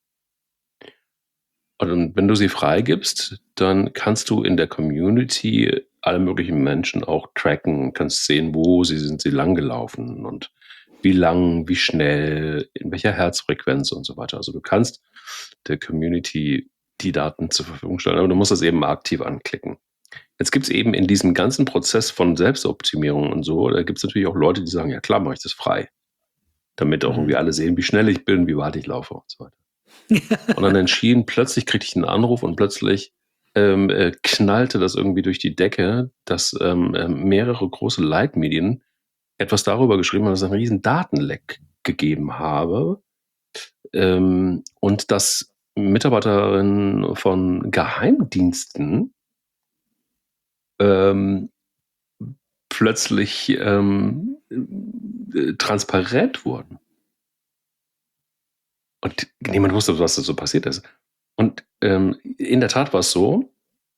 Und wenn du sie freigibst, dann kannst du in der Community alle möglichen Menschen auch tracken und kannst sehen, wo sie sind sie langgelaufen und wie lang, wie schnell, in welcher Herzfrequenz und so weiter. Also du kannst der Community die Daten zur Verfügung stellen, aber du musst das eben aktiv anklicken. Jetzt gibt es eben in diesem ganzen Prozess von Selbstoptimierung und so, da gibt es natürlich auch Leute, die sagen, ja klar, mache ich das frei. Damit auch irgendwie alle sehen, wie schnell ich bin, wie weit ich laufe und so weiter. Und dann entschieden, plötzlich kriegte ich einen Anruf und plötzlich ähm, äh, knallte das irgendwie durch die Decke, dass ähm, äh, mehrere große Leitmedien etwas darüber geschrieben haben, dass es einen riesen Datenleck gegeben habe ähm, und dass Mitarbeiterinnen von Geheimdiensten ähm, plötzlich ähm, äh, transparent wurden. Und niemand wusste, was da so passiert ist. Und ähm, in der Tat war es so,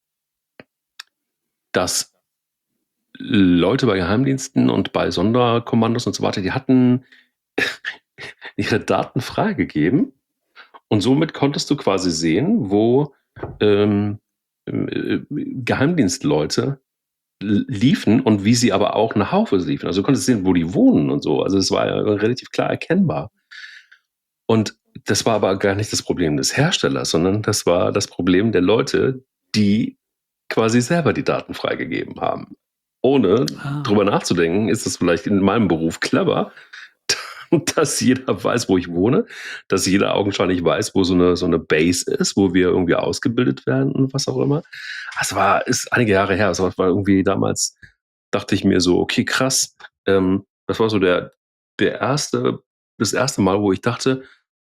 dass Leute bei Geheimdiensten und bei Sonderkommandos und so weiter, die hatten ihre Daten freigegeben und somit konntest du quasi sehen, wo ähm, äh, Geheimdienstleute liefen und wie sie aber auch nach Hause liefen. Also du konntest sehen, wo die wohnen und so. Also es war ja relativ klar erkennbar. Und das war aber gar nicht das Problem des Herstellers, sondern das war das Problem der Leute, die quasi selber die Daten freigegeben haben. Ohne Ah. drüber nachzudenken, ist es vielleicht in meinem Beruf clever, dass jeder weiß, wo ich wohne, dass jeder augenscheinlich weiß, wo so eine, so eine Base ist, wo wir irgendwie ausgebildet werden und was auch immer. Das war, ist einige Jahre her. Das war irgendwie damals, dachte ich mir so, okay, krass. Ähm, das war so der, der erste, das erste Mal, wo ich dachte,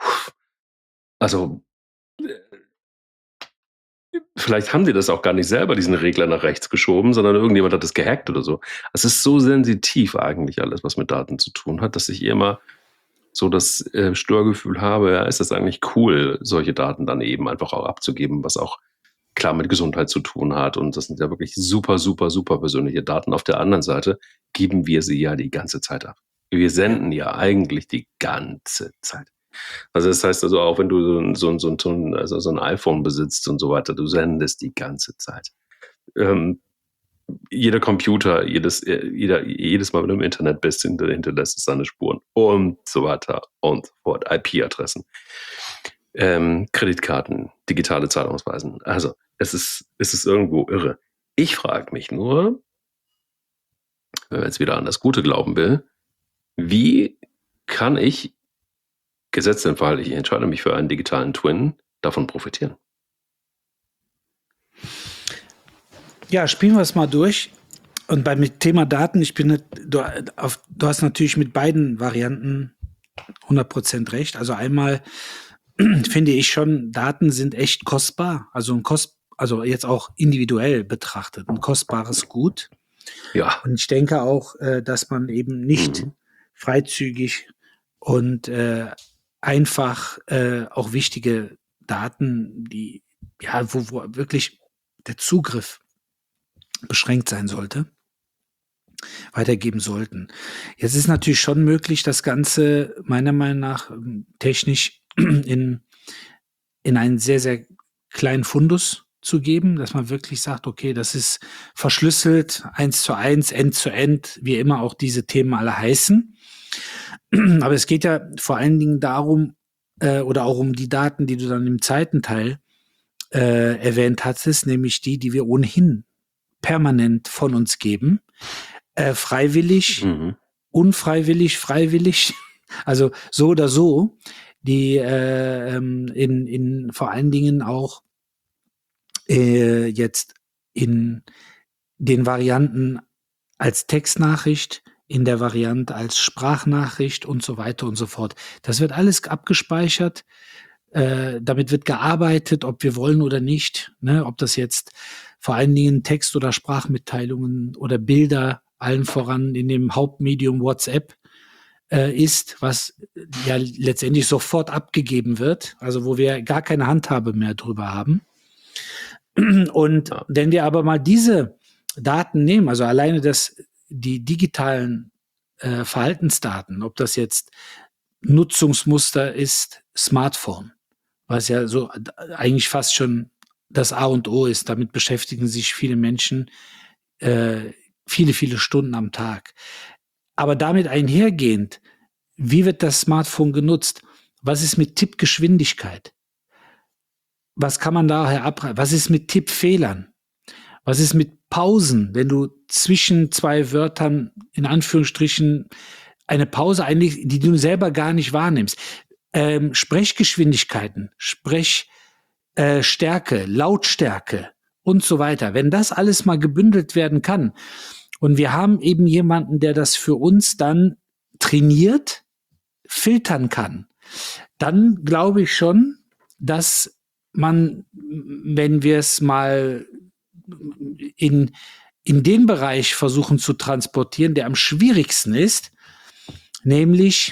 also vielleicht haben die das auch gar nicht selber, diesen Regler nach rechts geschoben, sondern irgendjemand hat das gehackt oder so. Es ist so sensitiv eigentlich alles, was mit Daten zu tun hat, dass ich immer so das äh, Störgefühl habe, ja, ist das eigentlich cool, solche Daten dann eben einfach auch abzugeben, was auch klar mit Gesundheit zu tun hat. Und das sind ja wirklich super, super, super persönliche Daten. Auf der anderen Seite geben wir sie ja die ganze Zeit ab. Wir senden ja eigentlich die ganze Zeit. Also das heißt also auch, wenn du so ein, so ein, so ein, also so ein iPhone besitzt und so weiter, du sendest die ganze Zeit. Ähm, jeder Computer, jedes, jeder, jedes Mal, wenn du im Internet bist, hinterlässt es seine Spuren und so weiter und so fort. I P-Adressen, ähm, Kreditkarten, digitale Zahlungsweisen. Also es ist, es ist irgendwo irre. Ich frage mich nur, wenn man jetzt wieder an das Gute glauben will, wie kann ich, gesetzt den Fall, ich entscheide mich für einen digitalen Twin, davon profitieren? Ja, spielen wir es mal durch. Und beim Thema Daten, ich bin nicht, du, auf, du hast natürlich mit beiden Varianten hundert Prozent recht. Also einmal finde ich schon, Daten sind echt kostbar. Also ein Kost, also jetzt auch individuell betrachtet, ein kostbares Gut. Ja. Und ich denke auch, äh, dass man eben nicht Mhm. freizügig und äh, einfach äh, auch wichtige Daten, die ja, wo, wo wirklich der Zugriff beschränkt sein sollte, weitergeben sollten. Jetzt ist natürlich schon möglich, das Ganze meiner Meinung nach ähm, technisch in, in einen sehr, sehr kleinen Fundus zu geben, dass man wirklich sagt, okay, das ist verschlüsselt, eins zu eins, end zu end, wie immer auch diese Themen alle heißen. Aber es geht ja vor allen Dingen darum, äh, oder auch um die Daten, die du dann im zweiten Teil äh, erwähnt hattest, nämlich die, die wir ohnehin permanent von uns geben, äh, freiwillig, Mhm. unfreiwillig, freiwillig, also so oder so, die äh, ähm, in, in vor allen Dingen auch äh, jetzt in den Varianten als Textnachricht, in der Variante als Sprachnachricht und so weiter und so fort. Das wird alles abgespeichert. Äh, damit wird gearbeitet, ob wir wollen oder nicht. Ne? Ob das jetzt vor allen Dingen Text- oder Sprachmitteilungen oder Bilder, allen voran in dem Hauptmedium WhatsApp äh, ist, was ja letztendlich sofort abgegeben wird, also wo wir gar keine Handhabe mehr drüber haben. Und Ja. wenn wir aber mal diese Daten nehmen, also alleine das, die digitalen äh, Verhaltensdaten, ob das jetzt Nutzungsmuster ist, Smartphone, was ja so eigentlich fast schon das A und O ist. Damit beschäftigen sich viele Menschen äh, viele, viele Stunden am Tag. Aber damit einhergehend, wie wird das Smartphone genutzt? Was ist mit Tippgeschwindigkeit? Was kann man daher ableiten? Was ist mit Tippfehlern? Was ist mit Pausen, wenn du zwischen zwei Wörtern in Anführungsstrichen eine Pause einlegst, die du selber gar nicht wahrnimmst? Ähm, Sprechgeschwindigkeiten, Sprechstärke, äh, Lautstärke und so weiter. Wenn das alles mal gebündelt werden kann und wir haben eben jemanden, der das für uns dann trainiert, filtern kann, dann glaube ich schon, dass man, wenn wir es mal in, in den Bereich versuchen zu transportieren, der am schwierigsten ist, nämlich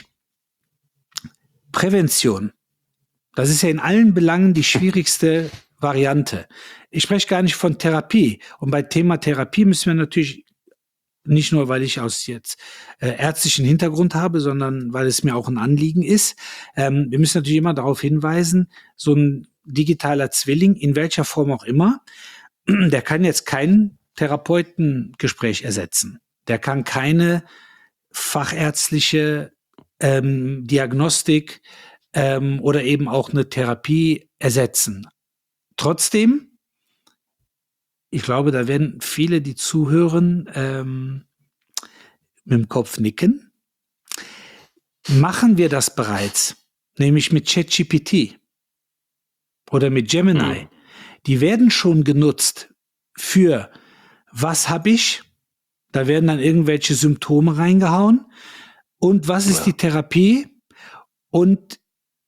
Prävention. Das ist ja in allen Belangen die schwierigste Variante. Ich spreche gar nicht von Therapie. Und bei Thema Therapie müssen wir natürlich nicht nur, weil ich aus jetzt äh, ärztlichen Hintergrund habe, sondern weil es mir auch ein Anliegen ist. Ähm, wir müssen natürlich immer darauf hinweisen, so ein digitaler Zwilling, in welcher Form auch immer, der kann jetzt kein Therapeutengespräch ersetzen. Der kann keine fachärztliche ähm, Diagnostik ähm, oder eben auch eine Therapie ersetzen. Trotzdem, ich glaube, da werden viele, die zuhören, ähm, mit dem Kopf nicken. Machen wir das bereits, nämlich mit ChatGPT oder mit Gemini. Mhm. Die werden schon genutzt für was habe ich? Da werden dann irgendwelche Symptome reingehauen. Und was ist Ja. die Therapie? Und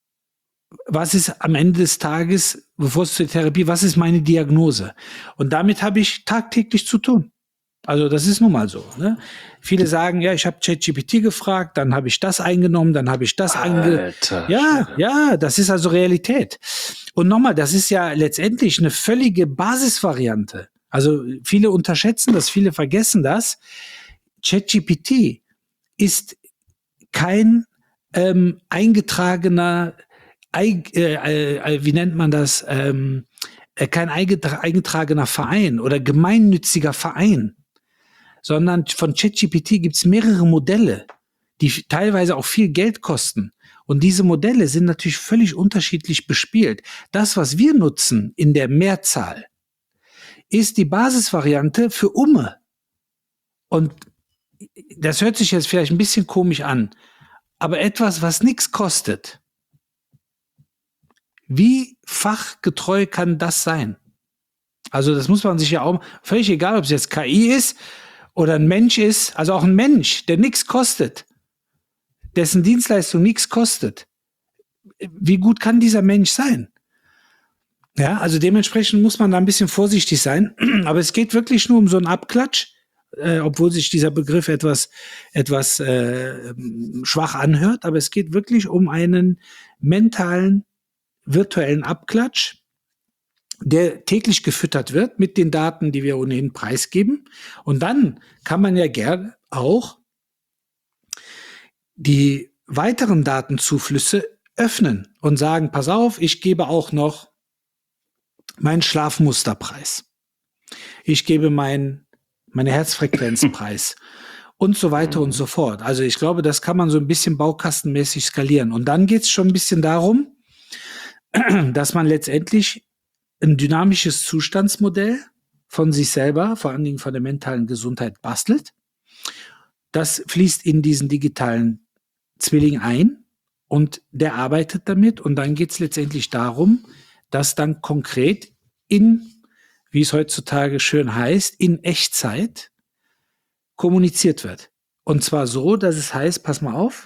was ist am Ende des Tages, bevor es zur Therapie, was ist meine Diagnose? Und damit habe ich tagtäglich zu tun. Also das ist nun mal so. Ne? Viele sagen, ja, ich habe ChatGPT gefragt, dann habe ich das eingenommen, dann habe ich das einge... Alter Ja, Schwede. ja, das ist also Realität. Und nochmal, das ist ja letztendlich eine völlige Basisvariante. Also viele unterschätzen das, viele vergessen das. ChatGPT ist kein ähm, eingetragener, ei, äh, äh, wie nennt man das, ähm, äh, kein eingetra- eingetragener Verein oder gemeinnütziger Verein, sondern von ChatGPT gibt es mehrere Modelle, die f- teilweise auch viel Geld kosten. Und diese Modelle sind natürlich völlig unterschiedlich bespielt. Das, was wir nutzen in der Mehrzahl, ist die Basisvariante für Umme. Und das hört sich jetzt vielleicht ein bisschen komisch an, aber etwas, was nichts kostet. Wie fachgetreu kann das sein? Also das muss man sich ja auch, völlig egal, ob es jetzt K I ist oder ein Mensch ist, also auch ein Mensch, der nichts kostet, dessen Dienstleistung nichts kostet. Wie gut kann dieser Mensch sein? Ja, also dementsprechend muss man da ein bisschen vorsichtig sein. Aber es geht wirklich nur um so einen Abklatsch, äh, obwohl sich dieser Begriff etwas, etwas äh, schwach anhört. Aber es geht wirklich um einen mentalen, virtuellen Abklatsch, der täglich gefüttert wird mit den Daten, die wir ohnehin preisgeben. Und dann kann man ja gerne auch die weiteren Datenzuflüsse öffnen und sagen, pass auf, ich gebe auch noch meinen Schlafmusterpreis. Ich gebe mein, meine Herzfrequenzpreis und so weiter und so fort. Also ich glaube, das kann man so ein bisschen baukastenmäßig skalieren. Und dann geht es schon ein bisschen darum, dass man letztendlich ein dynamisches Zustandsmodell von sich selber, vor allen Dingen von der mentalen Gesundheit, bastelt. Das fließt in diesen digitalen Zwilling ein und der arbeitet damit. Und dann geht es letztendlich darum, dass dann konkret in, wie es heutzutage schön heißt, in Echtzeit kommuniziert wird. Und zwar so, dass es heißt, pass mal auf,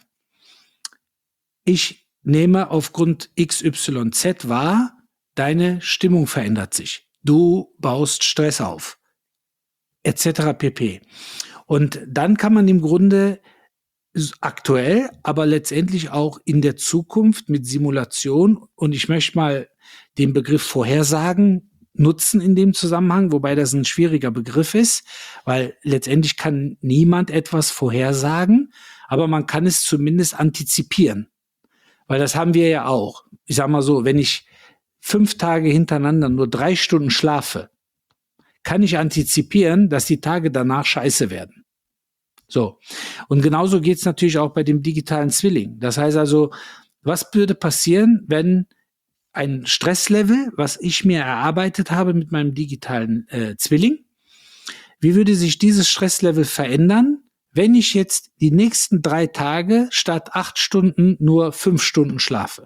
ich nehme aufgrund X Y Z wahr, deine Stimmung verändert sich. Du baust Stress auf, et cetera pp. Und dann kann man im Grunde aktuell, aber letztendlich auch in der Zukunft mit Simulation, und ich möchte mal den Begriff Vorhersagen nutzen in dem Zusammenhang, wobei das ein schwieriger Begriff ist, weil letztendlich kann niemand etwas vorhersagen, aber man kann es zumindest antizipieren. Weil das haben wir ja auch. Ich sag mal so, wenn ich fünf Tage hintereinander nur drei Stunden schlafe, kann ich antizipieren, dass die Tage danach scheiße werden. So. Und genauso geht's natürlich auch bei dem digitalen Zwilling. Das heißt also, was würde passieren, wenn ein Stresslevel, was ich mir erarbeitet habe mit meinem digitalen äh, Zwilling, wie würde sich dieses Stresslevel verändern, wenn ich jetzt die nächsten drei Tage statt acht Stunden nur fünf Stunden schlafe?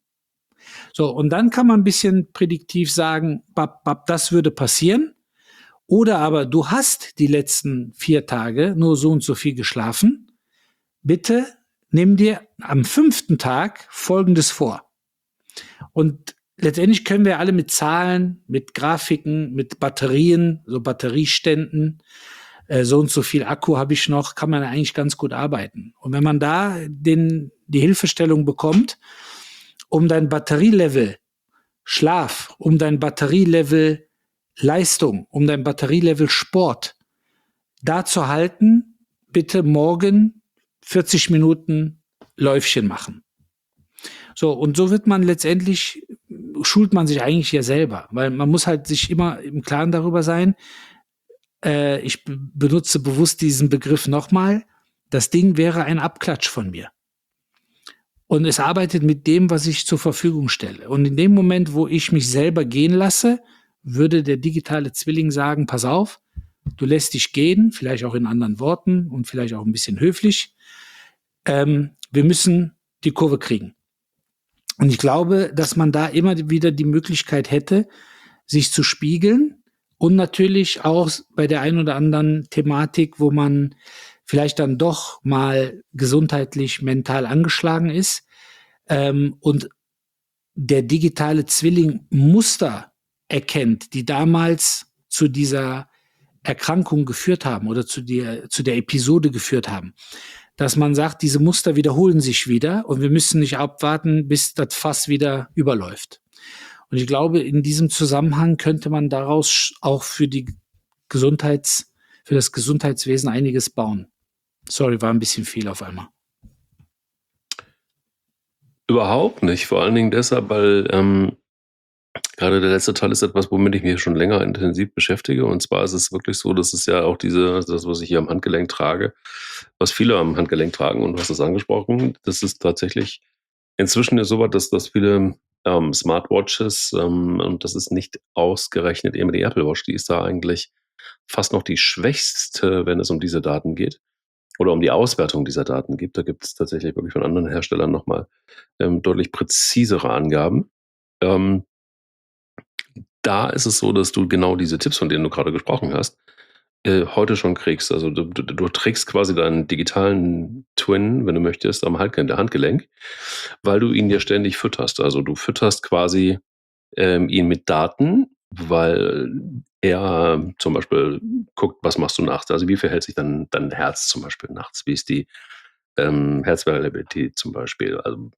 So, und dann kann man ein bisschen prädiktiv sagen, bab, bab, das würde passieren. Oder aber du hast die letzten vier Tage nur so und so viel geschlafen. Bitte nimm dir am fünften Tag Folgendes vor. Und letztendlich können wir alle mit Zahlen, mit Grafiken, mit Batterien, so Batterieständen, äh, so und so viel Akku habe ich noch, kann man eigentlich ganz gut arbeiten. Und wenn man da den, die Hilfestellung bekommt, um dein Batterielevel Schlaf, um dein Batterielevel Leistung, um dein Batterielevel Sport da zu halten, bitte morgen vierzig Minuten Läufchen machen. So, und so wird man letztendlich, schult man sich eigentlich ja selber, weil man muss halt sich immer im Klaren darüber sein, äh, ich b- benutze bewusst diesen Begriff nochmal, das Ding wäre ein Abklatsch von mir. Und es arbeitet mit dem, was ich zur Verfügung stelle. Und in dem Moment, wo ich mich selber gehen lasse, würde der digitale Zwilling sagen, pass auf, du lässt dich gehen, vielleicht auch in anderen Worten und vielleicht auch ein bisschen höflich. Ähm, wir müssen die Kurve kriegen. Und ich glaube, dass man da immer wieder die Möglichkeit hätte, sich zu spiegeln und natürlich auch bei der einen oder anderen Thematik, wo man vielleicht dann doch mal gesundheitlich, mental angeschlagen ist, ähm, und der digitale Zwilling Muster erkennt, die damals zu dieser Erkrankung geführt haben oder zu der, zu der Episode geführt haben, dass man sagt, diese Muster wiederholen sich wieder und wir müssen nicht abwarten, bis das Fass wieder überläuft. Und ich glaube, in diesem Zusammenhang könnte man daraus auch für die Gesundheits, für das Gesundheitswesen einiges bauen. Sorry, war ein bisschen viel auf einmal. Überhaupt nicht. Vor allen Dingen deshalb, weil ähm, gerade der letzte Teil ist etwas, womit ich mich schon länger intensiv beschäftige. Und zwar ist es wirklich so, dass es ja auch diese, das, was ich hier am Handgelenk trage, was viele am Handgelenk tragen, und du hast es angesprochen, das ist tatsächlich inzwischen so weit, dass, dass viele ähm, Smartwatches, ähm, und das ist nicht ausgerechnet eben die Apple Watch, die ist da eigentlich fast noch die schwächste, wenn es um diese Daten geht. oder um die Auswertung dieser Daten gibt. Da gibt es tatsächlich wirklich von anderen Herstellern nochmal ähm, deutlich präzisere Angaben. Ähm, da ist es so, dass du genau diese Tipps, von denen du gerade gesprochen hast, äh, heute schon kriegst. Also du, du, du trägst quasi deinen digitalen Twin, wenn du möchtest, am Handgelenk, weil du ihn ja ständig fütterst. Also du fütterst quasi ähm, ihn mit Daten, weil er zum Beispiel guckt, was machst du nachts? Also wie verhält sich dann dein Herz zum Beispiel nachts? Wie ist die ähm, Herzvariabilität zum Beispiel? Also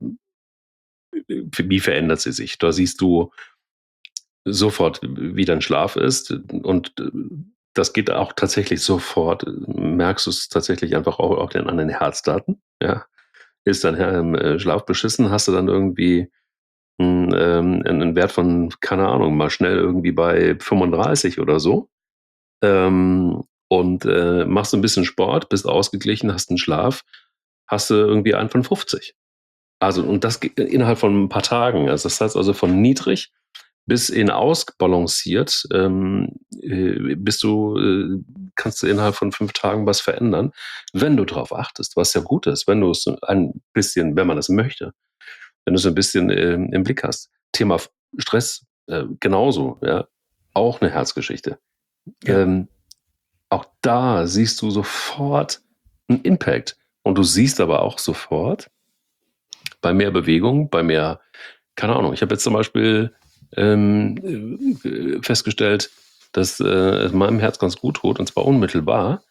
wie verändert sie sich? Da siehst du sofort, wie dein Schlaf ist, und das geht auch tatsächlich sofort, merkst du es tatsächlich einfach auch, auch an den Herzdaten. Ja. Ist dein ähm, Schlaf beschissen, hast du dann irgendwie einen, ähm, einen Wert von, keine Ahnung, mal schnell irgendwie bei fünfunddreißig oder so, ähm, und äh, machst ein bisschen Sport, bist ausgeglichen, hast einen Schlaf, hast du irgendwie einen von fünfzig. Also, und das geht innerhalb von ein paar Tagen. Also das heißt also von niedrig bis in ausbalanciert, ähm, äh, bist du, äh, kannst du innerhalb von fünf Tagen was verändern, wenn du darauf achtest, was ja gut ist, wenn du es ein bisschen, wenn man es möchte, wenn du es ein bisschen äh, im Blick hast. Thema Stress äh, genauso, ja, auch eine Herzgeschichte. Ja. Ähm, auch da siehst du sofort einen Impact, und du siehst aber auch sofort bei mehr Bewegung, bei mehr, keine Ahnung, ich habe jetzt zum Beispiel ähm, äh, festgestellt, dass äh, es meinem Herz ganz gut tut, und zwar unmittelbar.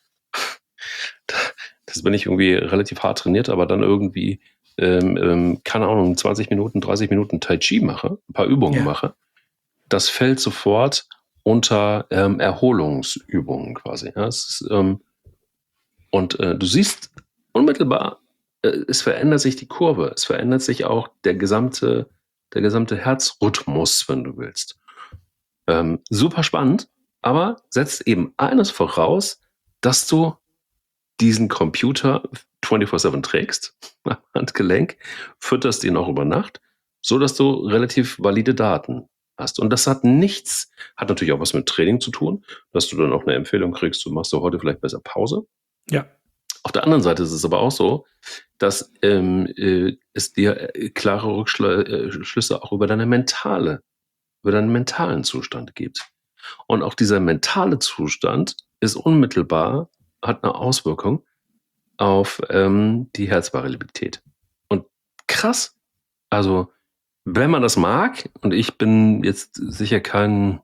Das bin ich irgendwie relativ hart trainiert, aber dann irgendwie, ähm, ähm, keine Ahnung, zwanzig Minuten, dreißig Minuten Tai Chi mache, ein paar Übungen Ja. mache, das fällt sofort unter ähm, Erholungsübungen quasi. Ja, es ist, ähm, und äh, du siehst unmittelbar, äh, es verändert sich die Kurve, es verändert sich auch der gesamte, der gesamte Herzrhythmus, wenn du willst. Ähm, super spannend, aber setzt eben eines voraus, dass du diesen Computer vierundzwanzig sieben trägst, am Handgelenk, fütterst ihn auch über Nacht, so dass du relativ valide Daten hast. Und das hat nichts, hat natürlich auch was mit Training zu tun, dass du dann auch eine Empfehlung kriegst, du machst du heute vielleicht besser Pause. Ja. Auf der anderen Seite ist es aber auch so, dass ähm, äh, es dir äh, klare Rückschlüsse auch über deine mentale, über deinen mentalen Zustand gibt. Und auch dieser mentale Zustand ist unmittelbar, hat eine Auswirkung auf ähm, die Herzvariabilität. Und krass, also wenn man das mag, und ich bin jetzt sicher kein,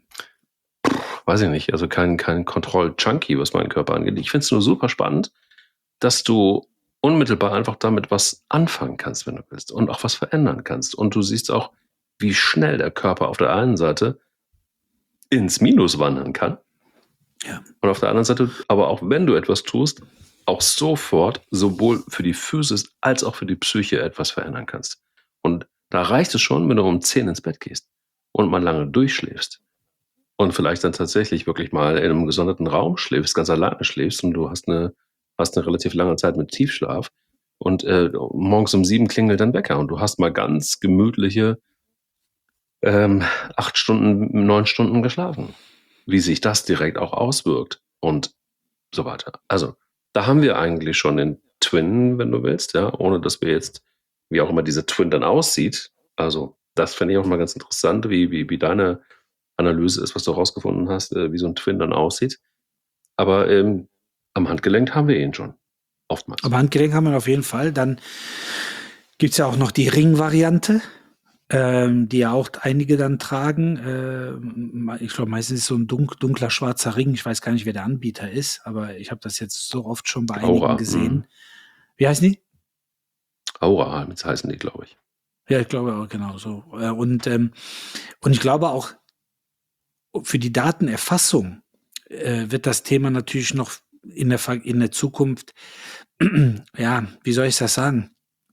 weiß ich nicht, also kein, kein Kontroll-Junkie, was meinen Körper angeht. Ich finde es nur super spannend, dass du unmittelbar einfach damit was anfangen kannst, wenn du willst, und auch was verändern kannst. Und du siehst auch, wie schnell der Körper auf der einen Seite ins Minus wandern kann. Ja. Und auf der anderen Seite, aber auch wenn du etwas tust, auch sofort sowohl für die Physis als auch für die Psyche etwas verändern kannst. Und da reicht es schon, wenn du um zehn ins Bett gehst und mal lange durchschläfst und vielleicht dann tatsächlich wirklich mal in einem gesonderten Raum schläfst, ganz alleine schläfst, und du hast eine, hast eine relativ lange Zeit mit Tiefschlaf, und äh, morgens um sieben klingelt dein Wecker und du hast mal ganz gemütliche ähm, acht Stunden, neun Stunden geschlafen. Wie sich das direkt auch auswirkt und so weiter. Also da haben wir eigentlich schon den Twin, wenn du willst, ja, ohne dass wir jetzt, wie auch immer dieser Twin dann aussieht. Also das fände ich auch mal ganz interessant, wie, wie, wie deine Analyse ist, was du herausgefunden hast, äh, wie so ein Twin dann aussieht. Aber ähm, am Handgelenk haben wir ihn schon, oftmals. Am Handgelenk haben wir auf jeden Fall. Dann gibt es ja auch noch die Ring-Variante, ähm, die ja auch einige dann tragen. Äh, ich glaube, meistens ist es so ein dunk, dunkler schwarzer Ring. Ich weiß gar nicht, wer der Anbieter ist, aber ich habe das jetzt so oft schon bei einigen Aura, gesehen. mhm. Wie heißen die? Aura heißen die, glaube ich. Ja, ich glaube auch, genau so. Äh, Und, ähm, und ich glaube auch, für die Datenerfassung äh, wird das Thema natürlich noch in der, Ver- in der Zukunft, ja, wie soll ich das sagen?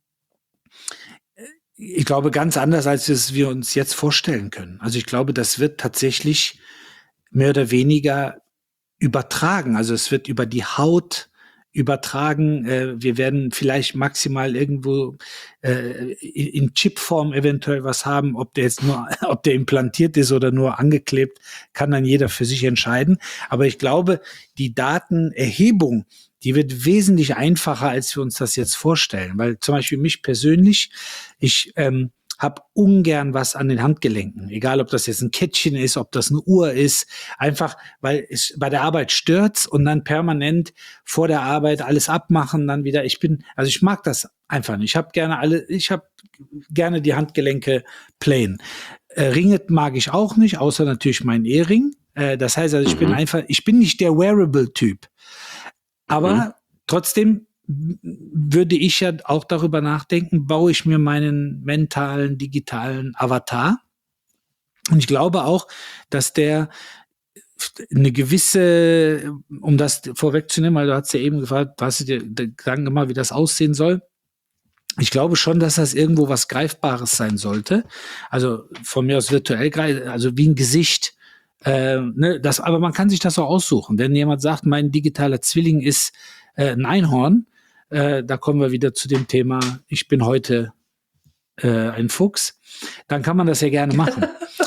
Ich glaube, ganz anders, als es wir uns jetzt vorstellen können. Also ich glaube, das wird tatsächlich mehr oder weniger übertragen. Also es wird über die Haut übertragen. Äh, wir werden vielleicht maximal irgendwo äh, in, in Chipform eventuell was haben. Ob der jetzt nur, ob der implantiert ist oder nur angeklebt, kann dann jeder für sich entscheiden. Aber ich glaube, die Datenerhebung die wird wesentlich einfacher, als wir uns das jetzt vorstellen. Weil zum Beispiel mich persönlich, ich ähm, habe ungern was an den Handgelenken. Egal, ob das jetzt ein Kettchen ist, ob das eine Uhr ist. Einfach, weil es bei der Arbeit stört's und dann permanent vor der Arbeit alles abmachen, dann wieder. Ich bin, also ich mag das einfach nicht. Ich habe gerne alle, ich habe gerne die Handgelenke plain. Äh, Ringe mag ich auch nicht, außer natürlich mein Ehering. Äh, das heißt, also ich mhm. bin einfach, ich bin nicht der Wearable-Typ. Aber mhm. trotzdem würde ich ja auch darüber nachdenken, baue ich mir meinen mentalen, digitalen Avatar. Und ich glaube auch, dass der eine gewisse, um das vorwegzunehmen, weil du hast ja eben gefragt, du hast dir Gedanken gemacht, wie das aussehen soll. Ich glaube schon, dass das irgendwo was Greifbares sein sollte. Also von mir aus virtuell, also wie ein Gesicht. Äh, ne, das, aber man kann sich das auch aussuchen. Wenn jemand sagt, mein digitaler Zwilling ist äh, ein Einhorn, äh, da kommen wir wieder zu dem Thema, ich bin heute äh, ein Fuchs, dann kann man das ja gerne machen.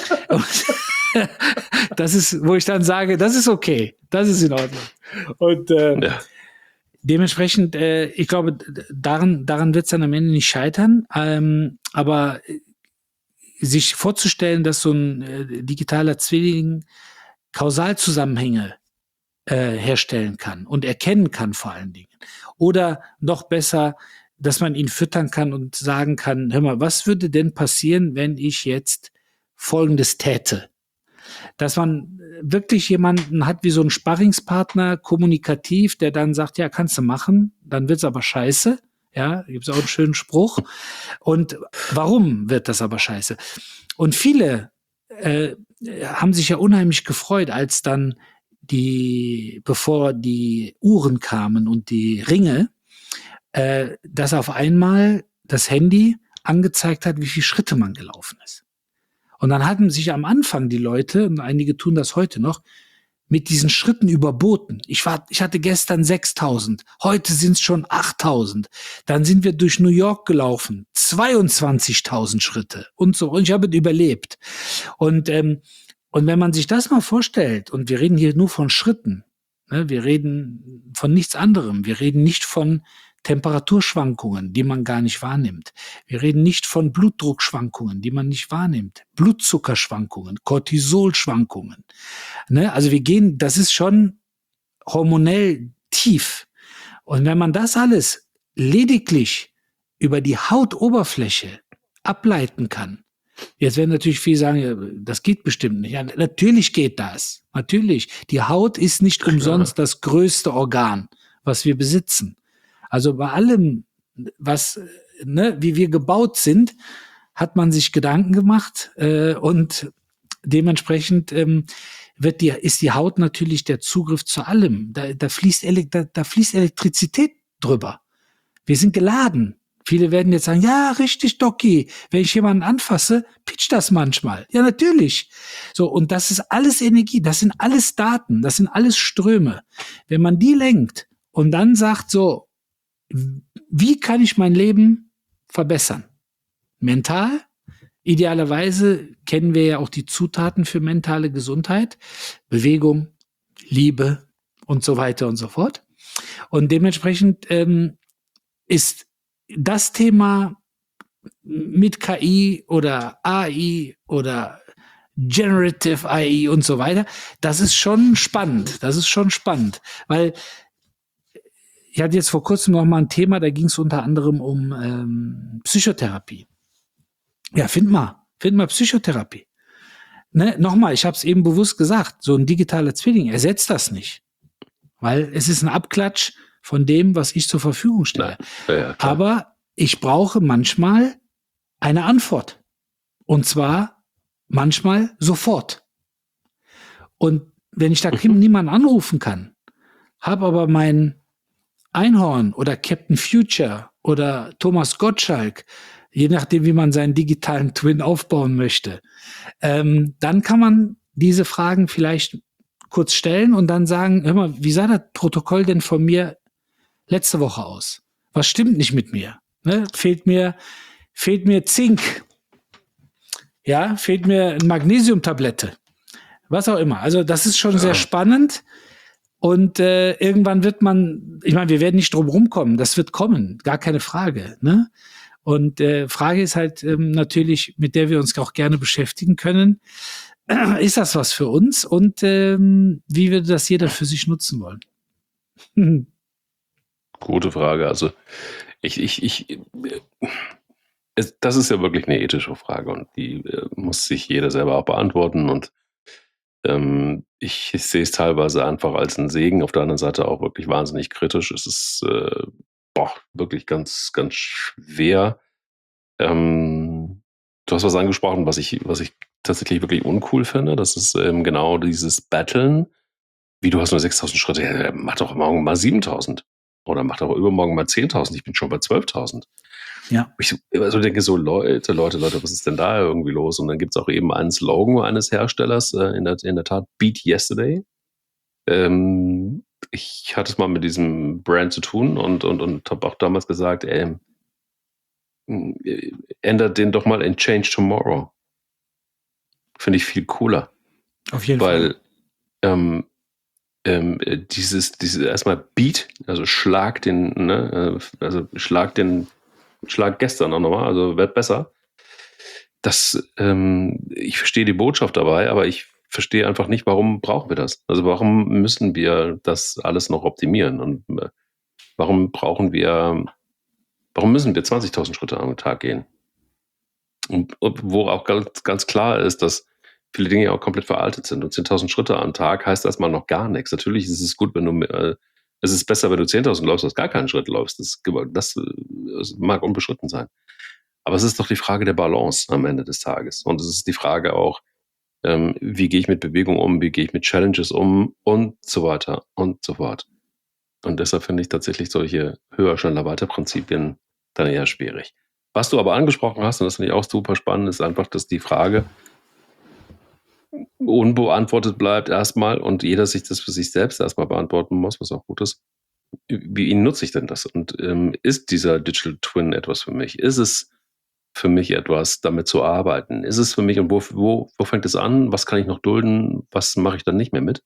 Das ist, wo ich dann sage, das ist okay, das ist in Ordnung. Und äh, ja. dementsprechend, äh, ich glaube, daran, daran wird es dann am Ende nicht scheitern, ähm, aber sich vorzustellen, dass so ein äh, digitaler Zwilling Kausalzusammenhänge äh, herstellen kann und erkennen kann vor allen Dingen. Oder noch besser, dass man ihn füttern kann und sagen kann, hör mal, was würde denn passieren, wenn ich jetzt Folgendes täte? Dass man wirklich jemanden hat wie so einen Sparringspartner, kommunikativ, der dann sagt, ja, kannst du machen, dann wird's aber scheiße. Ja, gibt es auch einen schönen Spruch. Und warum wird das aber scheiße? Und viele äh, haben sich ja unheimlich gefreut, als dann die, bevor die Uhren kamen und die Ringe, äh, dass auf einmal das Handy angezeigt hat, wie viele Schritte man gelaufen ist. Und dann hatten sich am Anfang die Leute, und einige tun das heute noch, mit diesen Schritten überboten. Ich war, ich hatte gestern sechstausend, heute sind es schon achttausend. Dann sind wir durch New York gelaufen, zweiundzwanzigtausend Schritte und so. Und ich habe es überlebt. Und ähm, und wenn man sich das mal vorstellt, und wir reden hier nur von Schritten, ne, wir reden von nichts anderem. Wir reden nicht von Temperaturschwankungen, die man gar nicht wahrnimmt. Wir reden nicht von Blutdruckschwankungen, die man nicht wahrnimmt. Blutzuckerschwankungen, Cortisolschwankungen. Ne? Also wir gehen, das ist schon hormonell tief. Und wenn man das alles lediglich über die Hautoberfläche ableiten kann, jetzt werden natürlich viele sagen, ja, das geht bestimmt nicht. Ja, natürlich geht das. Natürlich. Die Haut ist nicht umsonst das größte Organ, was wir besitzen. Also bei allem, was, ne, wie wir gebaut sind, hat man sich Gedanken gemacht äh, und dementsprechend ähm, wird die, ist die Haut natürlich der Zugriff zu allem. Da, da, fließt Ele- da, da fließt Elektrizität drüber. Wir sind geladen. Viele werden jetzt sagen, ja, richtig, Doki. Wenn ich jemanden anfasse, pitcht das manchmal. Ja, natürlich. So, und das ist alles Energie, das sind alles Daten, das sind alles Ströme. Wenn man die lenkt und dann sagt so, wie kann ich mein Leben verbessern? Mental? Idealerweise kennen wir ja auch die Zutaten für mentale Gesundheit. Bewegung, Liebe und so weiter und so fort. Und dementsprechend ähm, ist das Thema mit K I oder A I oder Generative A I und so weiter, das ist schon spannend. Das ist schon spannend, weil ich hatte jetzt vor kurzem noch mal ein Thema, da ging es unter anderem um ähm, Psychotherapie. Ja, find mal, find mal Psychotherapie. Ne, nochmal, ich habe es eben bewusst gesagt, so ein digitaler Zwilling ersetzt das nicht, weil es ist ein Abklatsch von dem, was ich zur Verfügung stelle. Ja, ja, aber ich brauche manchmal eine Antwort. Und zwar manchmal sofort. Und wenn ich da niemanden anrufen kann, habe aber mein Einhorn oder Captain Future oder Thomas Gottschalk, je nachdem, wie man seinen digitalen Twin aufbauen möchte, ähm, dann kann man diese Fragen vielleicht kurz stellen und dann sagen, hör mal, wie sah das Protokoll denn von mir letzte Woche aus? Was stimmt nicht mit mir? Ne? Fehlt mir, fehlt mir Zink? Ja, fehlt mir eine Magnesiumtablette? Was auch immer. Also das ist schon ja. sehr spannend. Und äh, irgendwann wird man, ich meine, wir werden nicht drum rumkommen, das wird kommen, gar keine Frage. Ne? Und äh, Frage ist halt ähm, natürlich, mit der wir uns auch gerne beschäftigen können, ist das was für uns und ähm, wie würde das jeder für sich nutzen wollen? Gute Frage. Also ich, ich, ich, äh, es, das ist ja wirklich eine ethische Frage und die äh, muss sich jeder selber auch beantworten. Und ähm, ich, ich sehe es teilweise einfach als einen Segen, auf der anderen Seite auch wirklich wahnsinnig kritisch. Es ist äh, boah, wirklich ganz, ganz schwer. Ähm, du hast was angesprochen, was ich, was ich tatsächlich wirklich uncool finde. Das ist ähm, genau dieses Battlen. Wie, du hast nur sechstausend Schritte, ja, mach doch morgen mal siebentausend. Oder mach doch übermorgen mal zehntausend. Ich bin schon bei zwölftausend. Ja. Ich also denke so, Leute, Leute, Leute, was ist denn da irgendwie los? Und dann gibt es auch eben einen Slogan eines Herstellers, äh, in, der, in der Tat, Beat Yesterday. Ähm, ich hatte es mal mit diesem Brand zu tun und, und, und habe auch damals gesagt, ey, äh, ändert den doch mal in Change Tomorrow. Finde ich viel cooler. Auf jeden Weil, Fall. ähm, ähm, dieses, dieses erstmal Beat, also Schlag den, ne, also Schlag den, Schlag gestern auch nochmal, also werd besser. Das, ähm, ich verstehe die Botschaft dabei, aber ich verstehe einfach nicht, warum brauchen wir das? Also warum müssen wir das alles noch optimieren? Und äh, warum brauchen wir, warum müssen wir zwanzigtausend Schritte am Tag gehen? Und, und wo auch ganz, ganz klar ist, dass viele Dinge auch komplett veraltet sind. Und zehntausend Schritte am Tag heißt erstmal noch gar nichts. Natürlich ist es gut, wenn du, äh, es ist besser, wenn du zehntausend läufst, als gar keinen Schritt läufst. Das, das, das mag unbeschritten sein. Aber es ist doch die Frage der Balance am Ende des Tages. Und es ist die Frage auch, ähm, wie gehe ich mit Bewegung um, wie gehe ich mit Challenges um und so weiter und so fort. Und deshalb finde ich tatsächlich solche höher, schneller, weiter Prinzipien dann eher schwierig. Was du aber angesprochen hast, und das finde ich auch super spannend, ist einfach, dass die Frage unbeantwortet bleibt erstmal und jeder sich das für sich selbst erstmal beantworten muss, was auch gut ist. Wie nutze ich denn das? Und ähm, ist dieser Digital Twin etwas für mich? Ist es für mich etwas, damit zu arbeiten? Ist es für mich, und wo, wo, wo fängt es an? Was kann ich noch dulden? Was mache ich dann nicht mehr mit?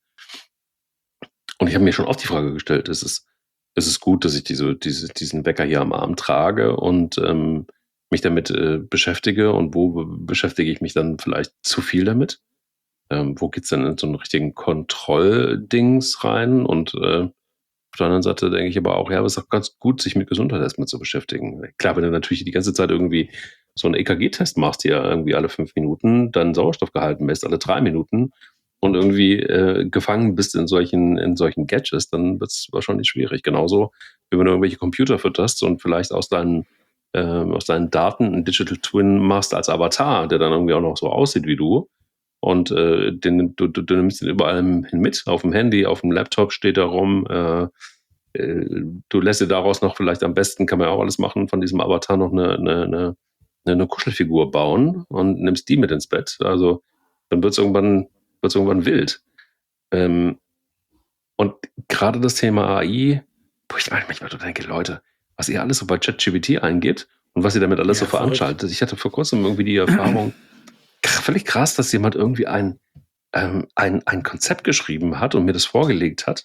Und ich habe mir schon oft die Frage gestellt, ist es, ist es gut, dass ich diese, diese, diesen Wecker hier am Arm trage und ähm, mich damit äh, beschäftige, und wo beschäftige ich mich dann vielleicht zu viel damit? Ähm, wo geht's denn in so einen richtigen Kontrolldings rein? Und äh, auf der anderen Seite denke ich aber auch, ja, aber es ist auch ganz gut, sich mit Gesundheit erstmal zu beschäftigen. Klar, wenn du natürlich die ganze Zeit irgendwie so einen E K G-Test machst, hier irgendwie alle fünf Minuten, dann Sauerstoffgehalt misst alle drei Minuten und irgendwie äh, gefangen bist in solchen, in solchen Gadgets, dann wird es wahrscheinlich schwierig. Genauso, wie wenn du irgendwelche Computer fütterst und vielleicht aus deinen, äh, aus deinen Daten einen Digital Twin machst als Avatar, der dann irgendwie auch noch so aussieht wie du. Und äh, den, du, du, du nimmst den überall hin mit, auf dem Handy, auf dem Laptop steht er rum. Äh, äh, du lässt dir daraus noch vielleicht am besten, kann man ja auch alles machen, von diesem Avatar noch eine, eine, eine, eine Kuschelfigur bauen und nimmst die mit ins Bett. Also dann wird es irgendwann, wird's irgendwann wild. Ähm, und gerade das Thema A I, wo ich manchmal denke, Leute, was ihr alles so bei ChatGPT eingibt und was ihr damit alles Ja, so veranstaltet. verrückt. Ich hatte vor kurzem irgendwie die Erfahrung, völlig krass, dass jemand irgendwie ein, ähm, ein, ein Konzept geschrieben hat und mir das vorgelegt hat.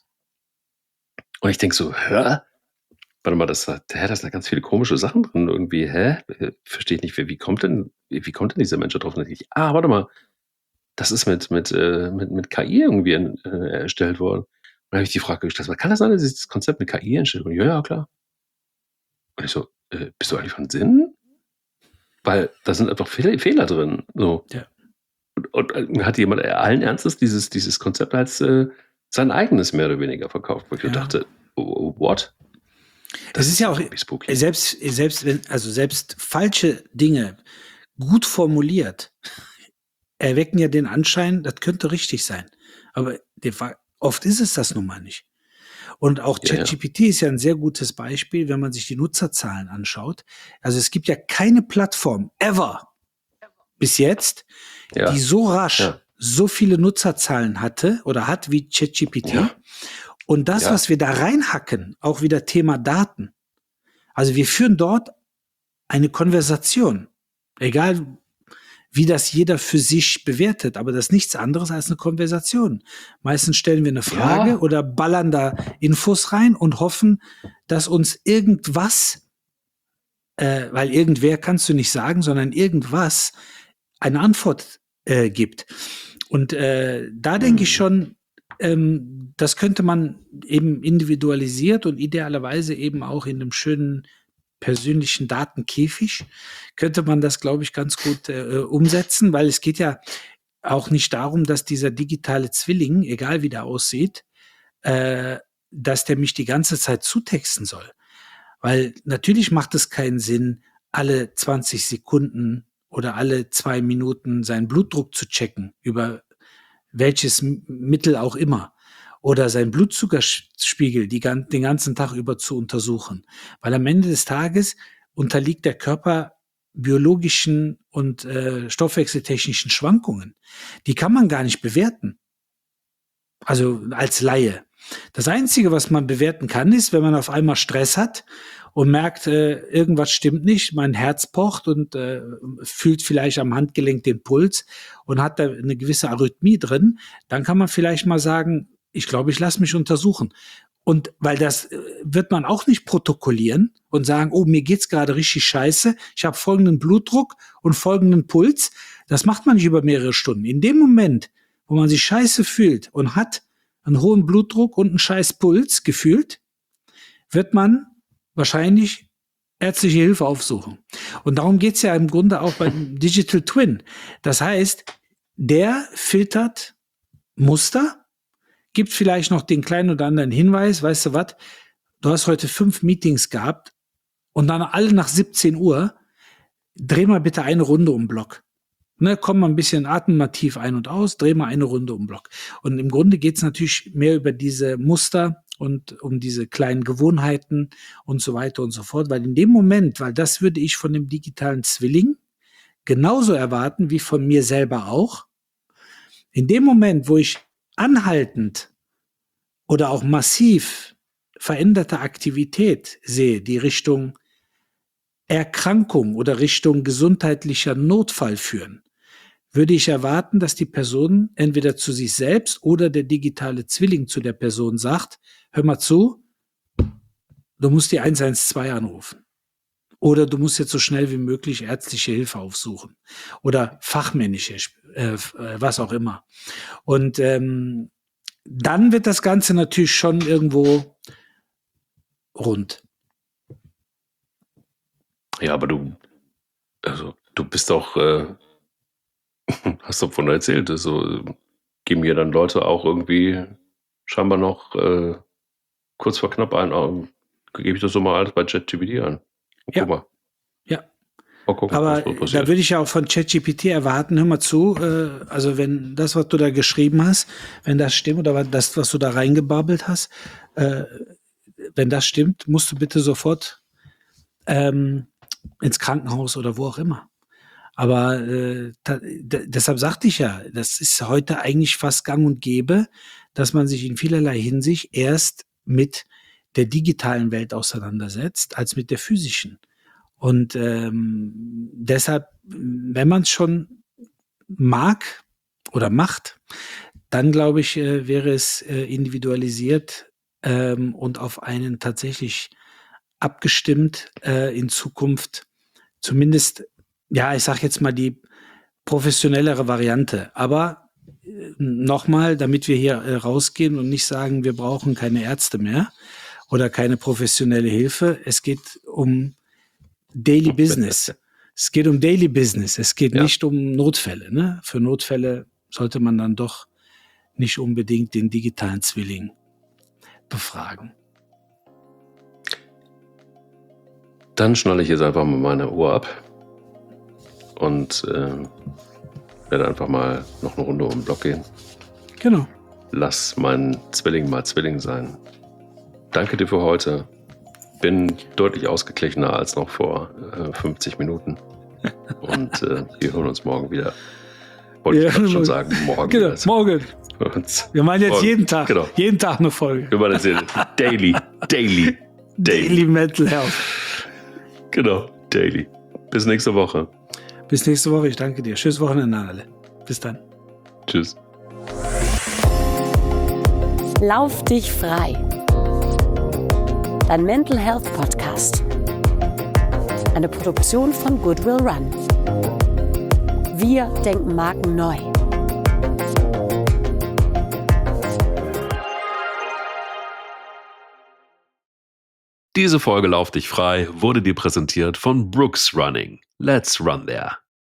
Und ich denke so, hä? Warte mal, das hat, hä, da sind ganz viele komische Sachen drin irgendwie, hä? Verstehe ich nicht, wie, wie kommt denn, wie kommt denn dieser Mensch da drauf? Und ich, ah, warte mal, das ist mit, mit, äh, mit, mit K I irgendwie äh, erstellt worden. Und dann habe ich die Frage gestellt, kann das sein, dass ich das Konzept mit K I erstellt habe? Ja, ja, klar. Und ich so, äh, bist du eigentlich von Sinn? Weil da sind einfach Fehl- Fehler drin. So. Ja. Und, und hat jemand allen Ernstes dieses, dieses Konzept als äh, sein eigenes mehr oder weniger verkauft, wo ich Ja. dachte, oh, what? Das ist ja auch irgendwie spooky. selbst, selbst wenn, also selbst falsche Dinge gut formuliert erwecken ja den Anschein, das könnte richtig sein. Aber der, Fa- oft ist es das nun mal nicht. Und auch Ja, ja. ChatGPT ist ja ein sehr gutes Beispiel, wenn man sich die Nutzerzahlen anschaut. Also es gibt ja keine Plattform ever bis jetzt, Ja. die so rasch Ja. so viele Nutzerzahlen hatte oder hat wie ChatGPT. Ja. Und das, Ja. was wir da reinhacken, auch wieder Thema Daten. Also wir führen dort eine Konversation. Egal wie das jeder für sich bewertet. Aber das ist nichts anderes als eine Konversation. Meistens stellen wir eine Frage Ja. oder ballern da Infos rein und hoffen, dass uns irgendwas, äh, weil irgendwer kannst du nicht sagen, sondern irgendwas eine Antwort äh, gibt. Und äh, da denke ich schon, ähm, das könnte man eben individualisiert und idealerweise eben auch in einem schönen persönlichen Datenkäfig, könnte man das, glaube ich, ganz gut äh, umsetzen, weil es geht ja auch nicht darum, dass dieser digitale Zwilling, egal wie der aussieht, äh, dass der mich die ganze Zeit zutexten soll. Weil natürlich macht es keinen Sinn, alle zwanzig Sekunden oder alle zwei Minuten seinen Blutdruck zu checken, über welches M- Mittel auch immer. Oder seinen Blutzuckerspiegel die, gan- den ganzen Tag über zu untersuchen. Weil am Ende des Tages unterliegt der Körper biologischen und äh, stoffwechseltechnischen Schwankungen. Die kann man gar nicht bewerten. Also als Laie. Das Einzige, was man bewerten kann, ist, wenn man auf einmal Stress hat und merkt, äh, irgendwas stimmt nicht, mein Herz pocht und äh, fühlt vielleicht am Handgelenk den Puls und hat da eine gewisse Arrhythmie drin, dann kann man vielleicht mal sagen, ich glaube, ich lasse mich untersuchen. Und weil das äh, wird man auch nicht protokollieren und sagen, oh, mir geht's gerade richtig scheiße, ich habe folgenden Blutdruck und folgenden Puls. Das macht man nicht über mehrere Stunden. In dem Moment, wo man sich scheiße fühlt und hat einen hohen Blutdruck und einen scheiß Puls gefühlt, wird man wahrscheinlich ärztliche Hilfe aufsuchen. Und darum geht's ja im Grunde auch beim Digital Twin. Das heißt, der filtert Muster, gibt vielleicht noch den kleinen oder anderen Hinweis, weißt du was, du hast heute fünf Meetings gehabt und dann alle nach siebzehn Uhr, dreh mal bitte eine Runde um den Block. Ne, komm mal ein bisschen, atmen mal tief ein und aus, dreh mal eine Runde um den Block. Und im Grunde geht's natürlich mehr über diese Muster und um diese kleinen Gewohnheiten und so weiter und so fort, weil in dem Moment, weil das würde ich von dem digitalen Zwilling genauso erwarten wie von mir selber auch, in dem Moment, wo ich anhaltend oder auch massiv veränderte Aktivität sehe, die Richtung Erkrankung oder Richtung gesundheitlicher Notfall führen, würde ich erwarten, dass die Person entweder zu sich selbst oder der digitale Zwilling zu der Person sagt, hör mal zu, du musst die eins eins zwei anrufen. Oder du musst jetzt so schnell wie möglich ärztliche Hilfe aufsuchen. Oder fachmännische, äh, was auch immer. Und ähm, dann wird das Ganze natürlich schon irgendwo rund. Ja, aber du, also du bist doch, äh, hast doch von erzählt, so geben mir dann Leute auch irgendwie scheinbar noch äh, kurz vor knapp ein, äh, gebe ich das so mal alles bei ChatGPT an. Und Ja. guck mal. Ja. Mal gucken, Aber was wohl da passiert. würde ich ja auch von ChatGPT erwarten, hör mal zu, äh, also wenn das, was du da geschrieben hast, wenn das stimmt oder das, was du da reingebabbelt hast, äh, wenn das stimmt, musst du bitte sofort ähm, ins Krankenhaus oder wo auch immer. Aber äh, ta- d- deshalb sagte ich ja, das ist heute eigentlich fast gang und gäbe, dass man sich in vielerlei Hinsicht erst mit der digitalen Welt auseinandersetzt, als mit der physischen. Und ähm, deshalb, wenn man es schon mag oder macht, dann glaube ich, äh, wäre es äh, individualisiert ähm, und auf einen tatsächlich abgestimmt äh, in Zukunft zumindest, ja, ich sage jetzt mal die professionellere Variante. Aber äh, nochmal, damit wir hier äh, rausgehen und nicht sagen, wir brauchen keine Ärzte mehr oder keine professionelle Hilfe. Es geht um Daily Business. Es geht um Daily Business. Es geht Ja. nicht um Notfälle. Ne? Für Notfälle sollte man dann doch nicht unbedingt den digitalen Zwilling befragen. Dann schnalle ich jetzt einfach mal meine Uhr ab und äh, werde einfach mal noch eine Runde um den Block gehen. Genau. Lass meinen Zwilling mal Zwilling sein. Danke dir für heute. Bin deutlich ausgeglichener als noch vor äh, fünfzig Minuten. Und äh, wir hören uns morgen wieder. Wollte Ja, ich gerade schon morgen. sagen, morgen. Genau, Also, morgen. uns- Wir machen jetzt morgen. jeden Tag, Genau. jeden Tag eine Folge. Wir machen das hier daily, daily, daily. Daily Mental Health. Genau, daily. Bis nächste Woche. Bis Bis nächste Woche. Ich danke dir. Schönes Wochenende an alle. Bis dann. Tschüss. Lauf dich frei. Dein Mental Health Podcast. Eine Produktion von Goodwill Run. Wir denken Marken neu. Diese Folge Lauf dich frei wurde dir präsentiert von Brooks Running. Let's run there.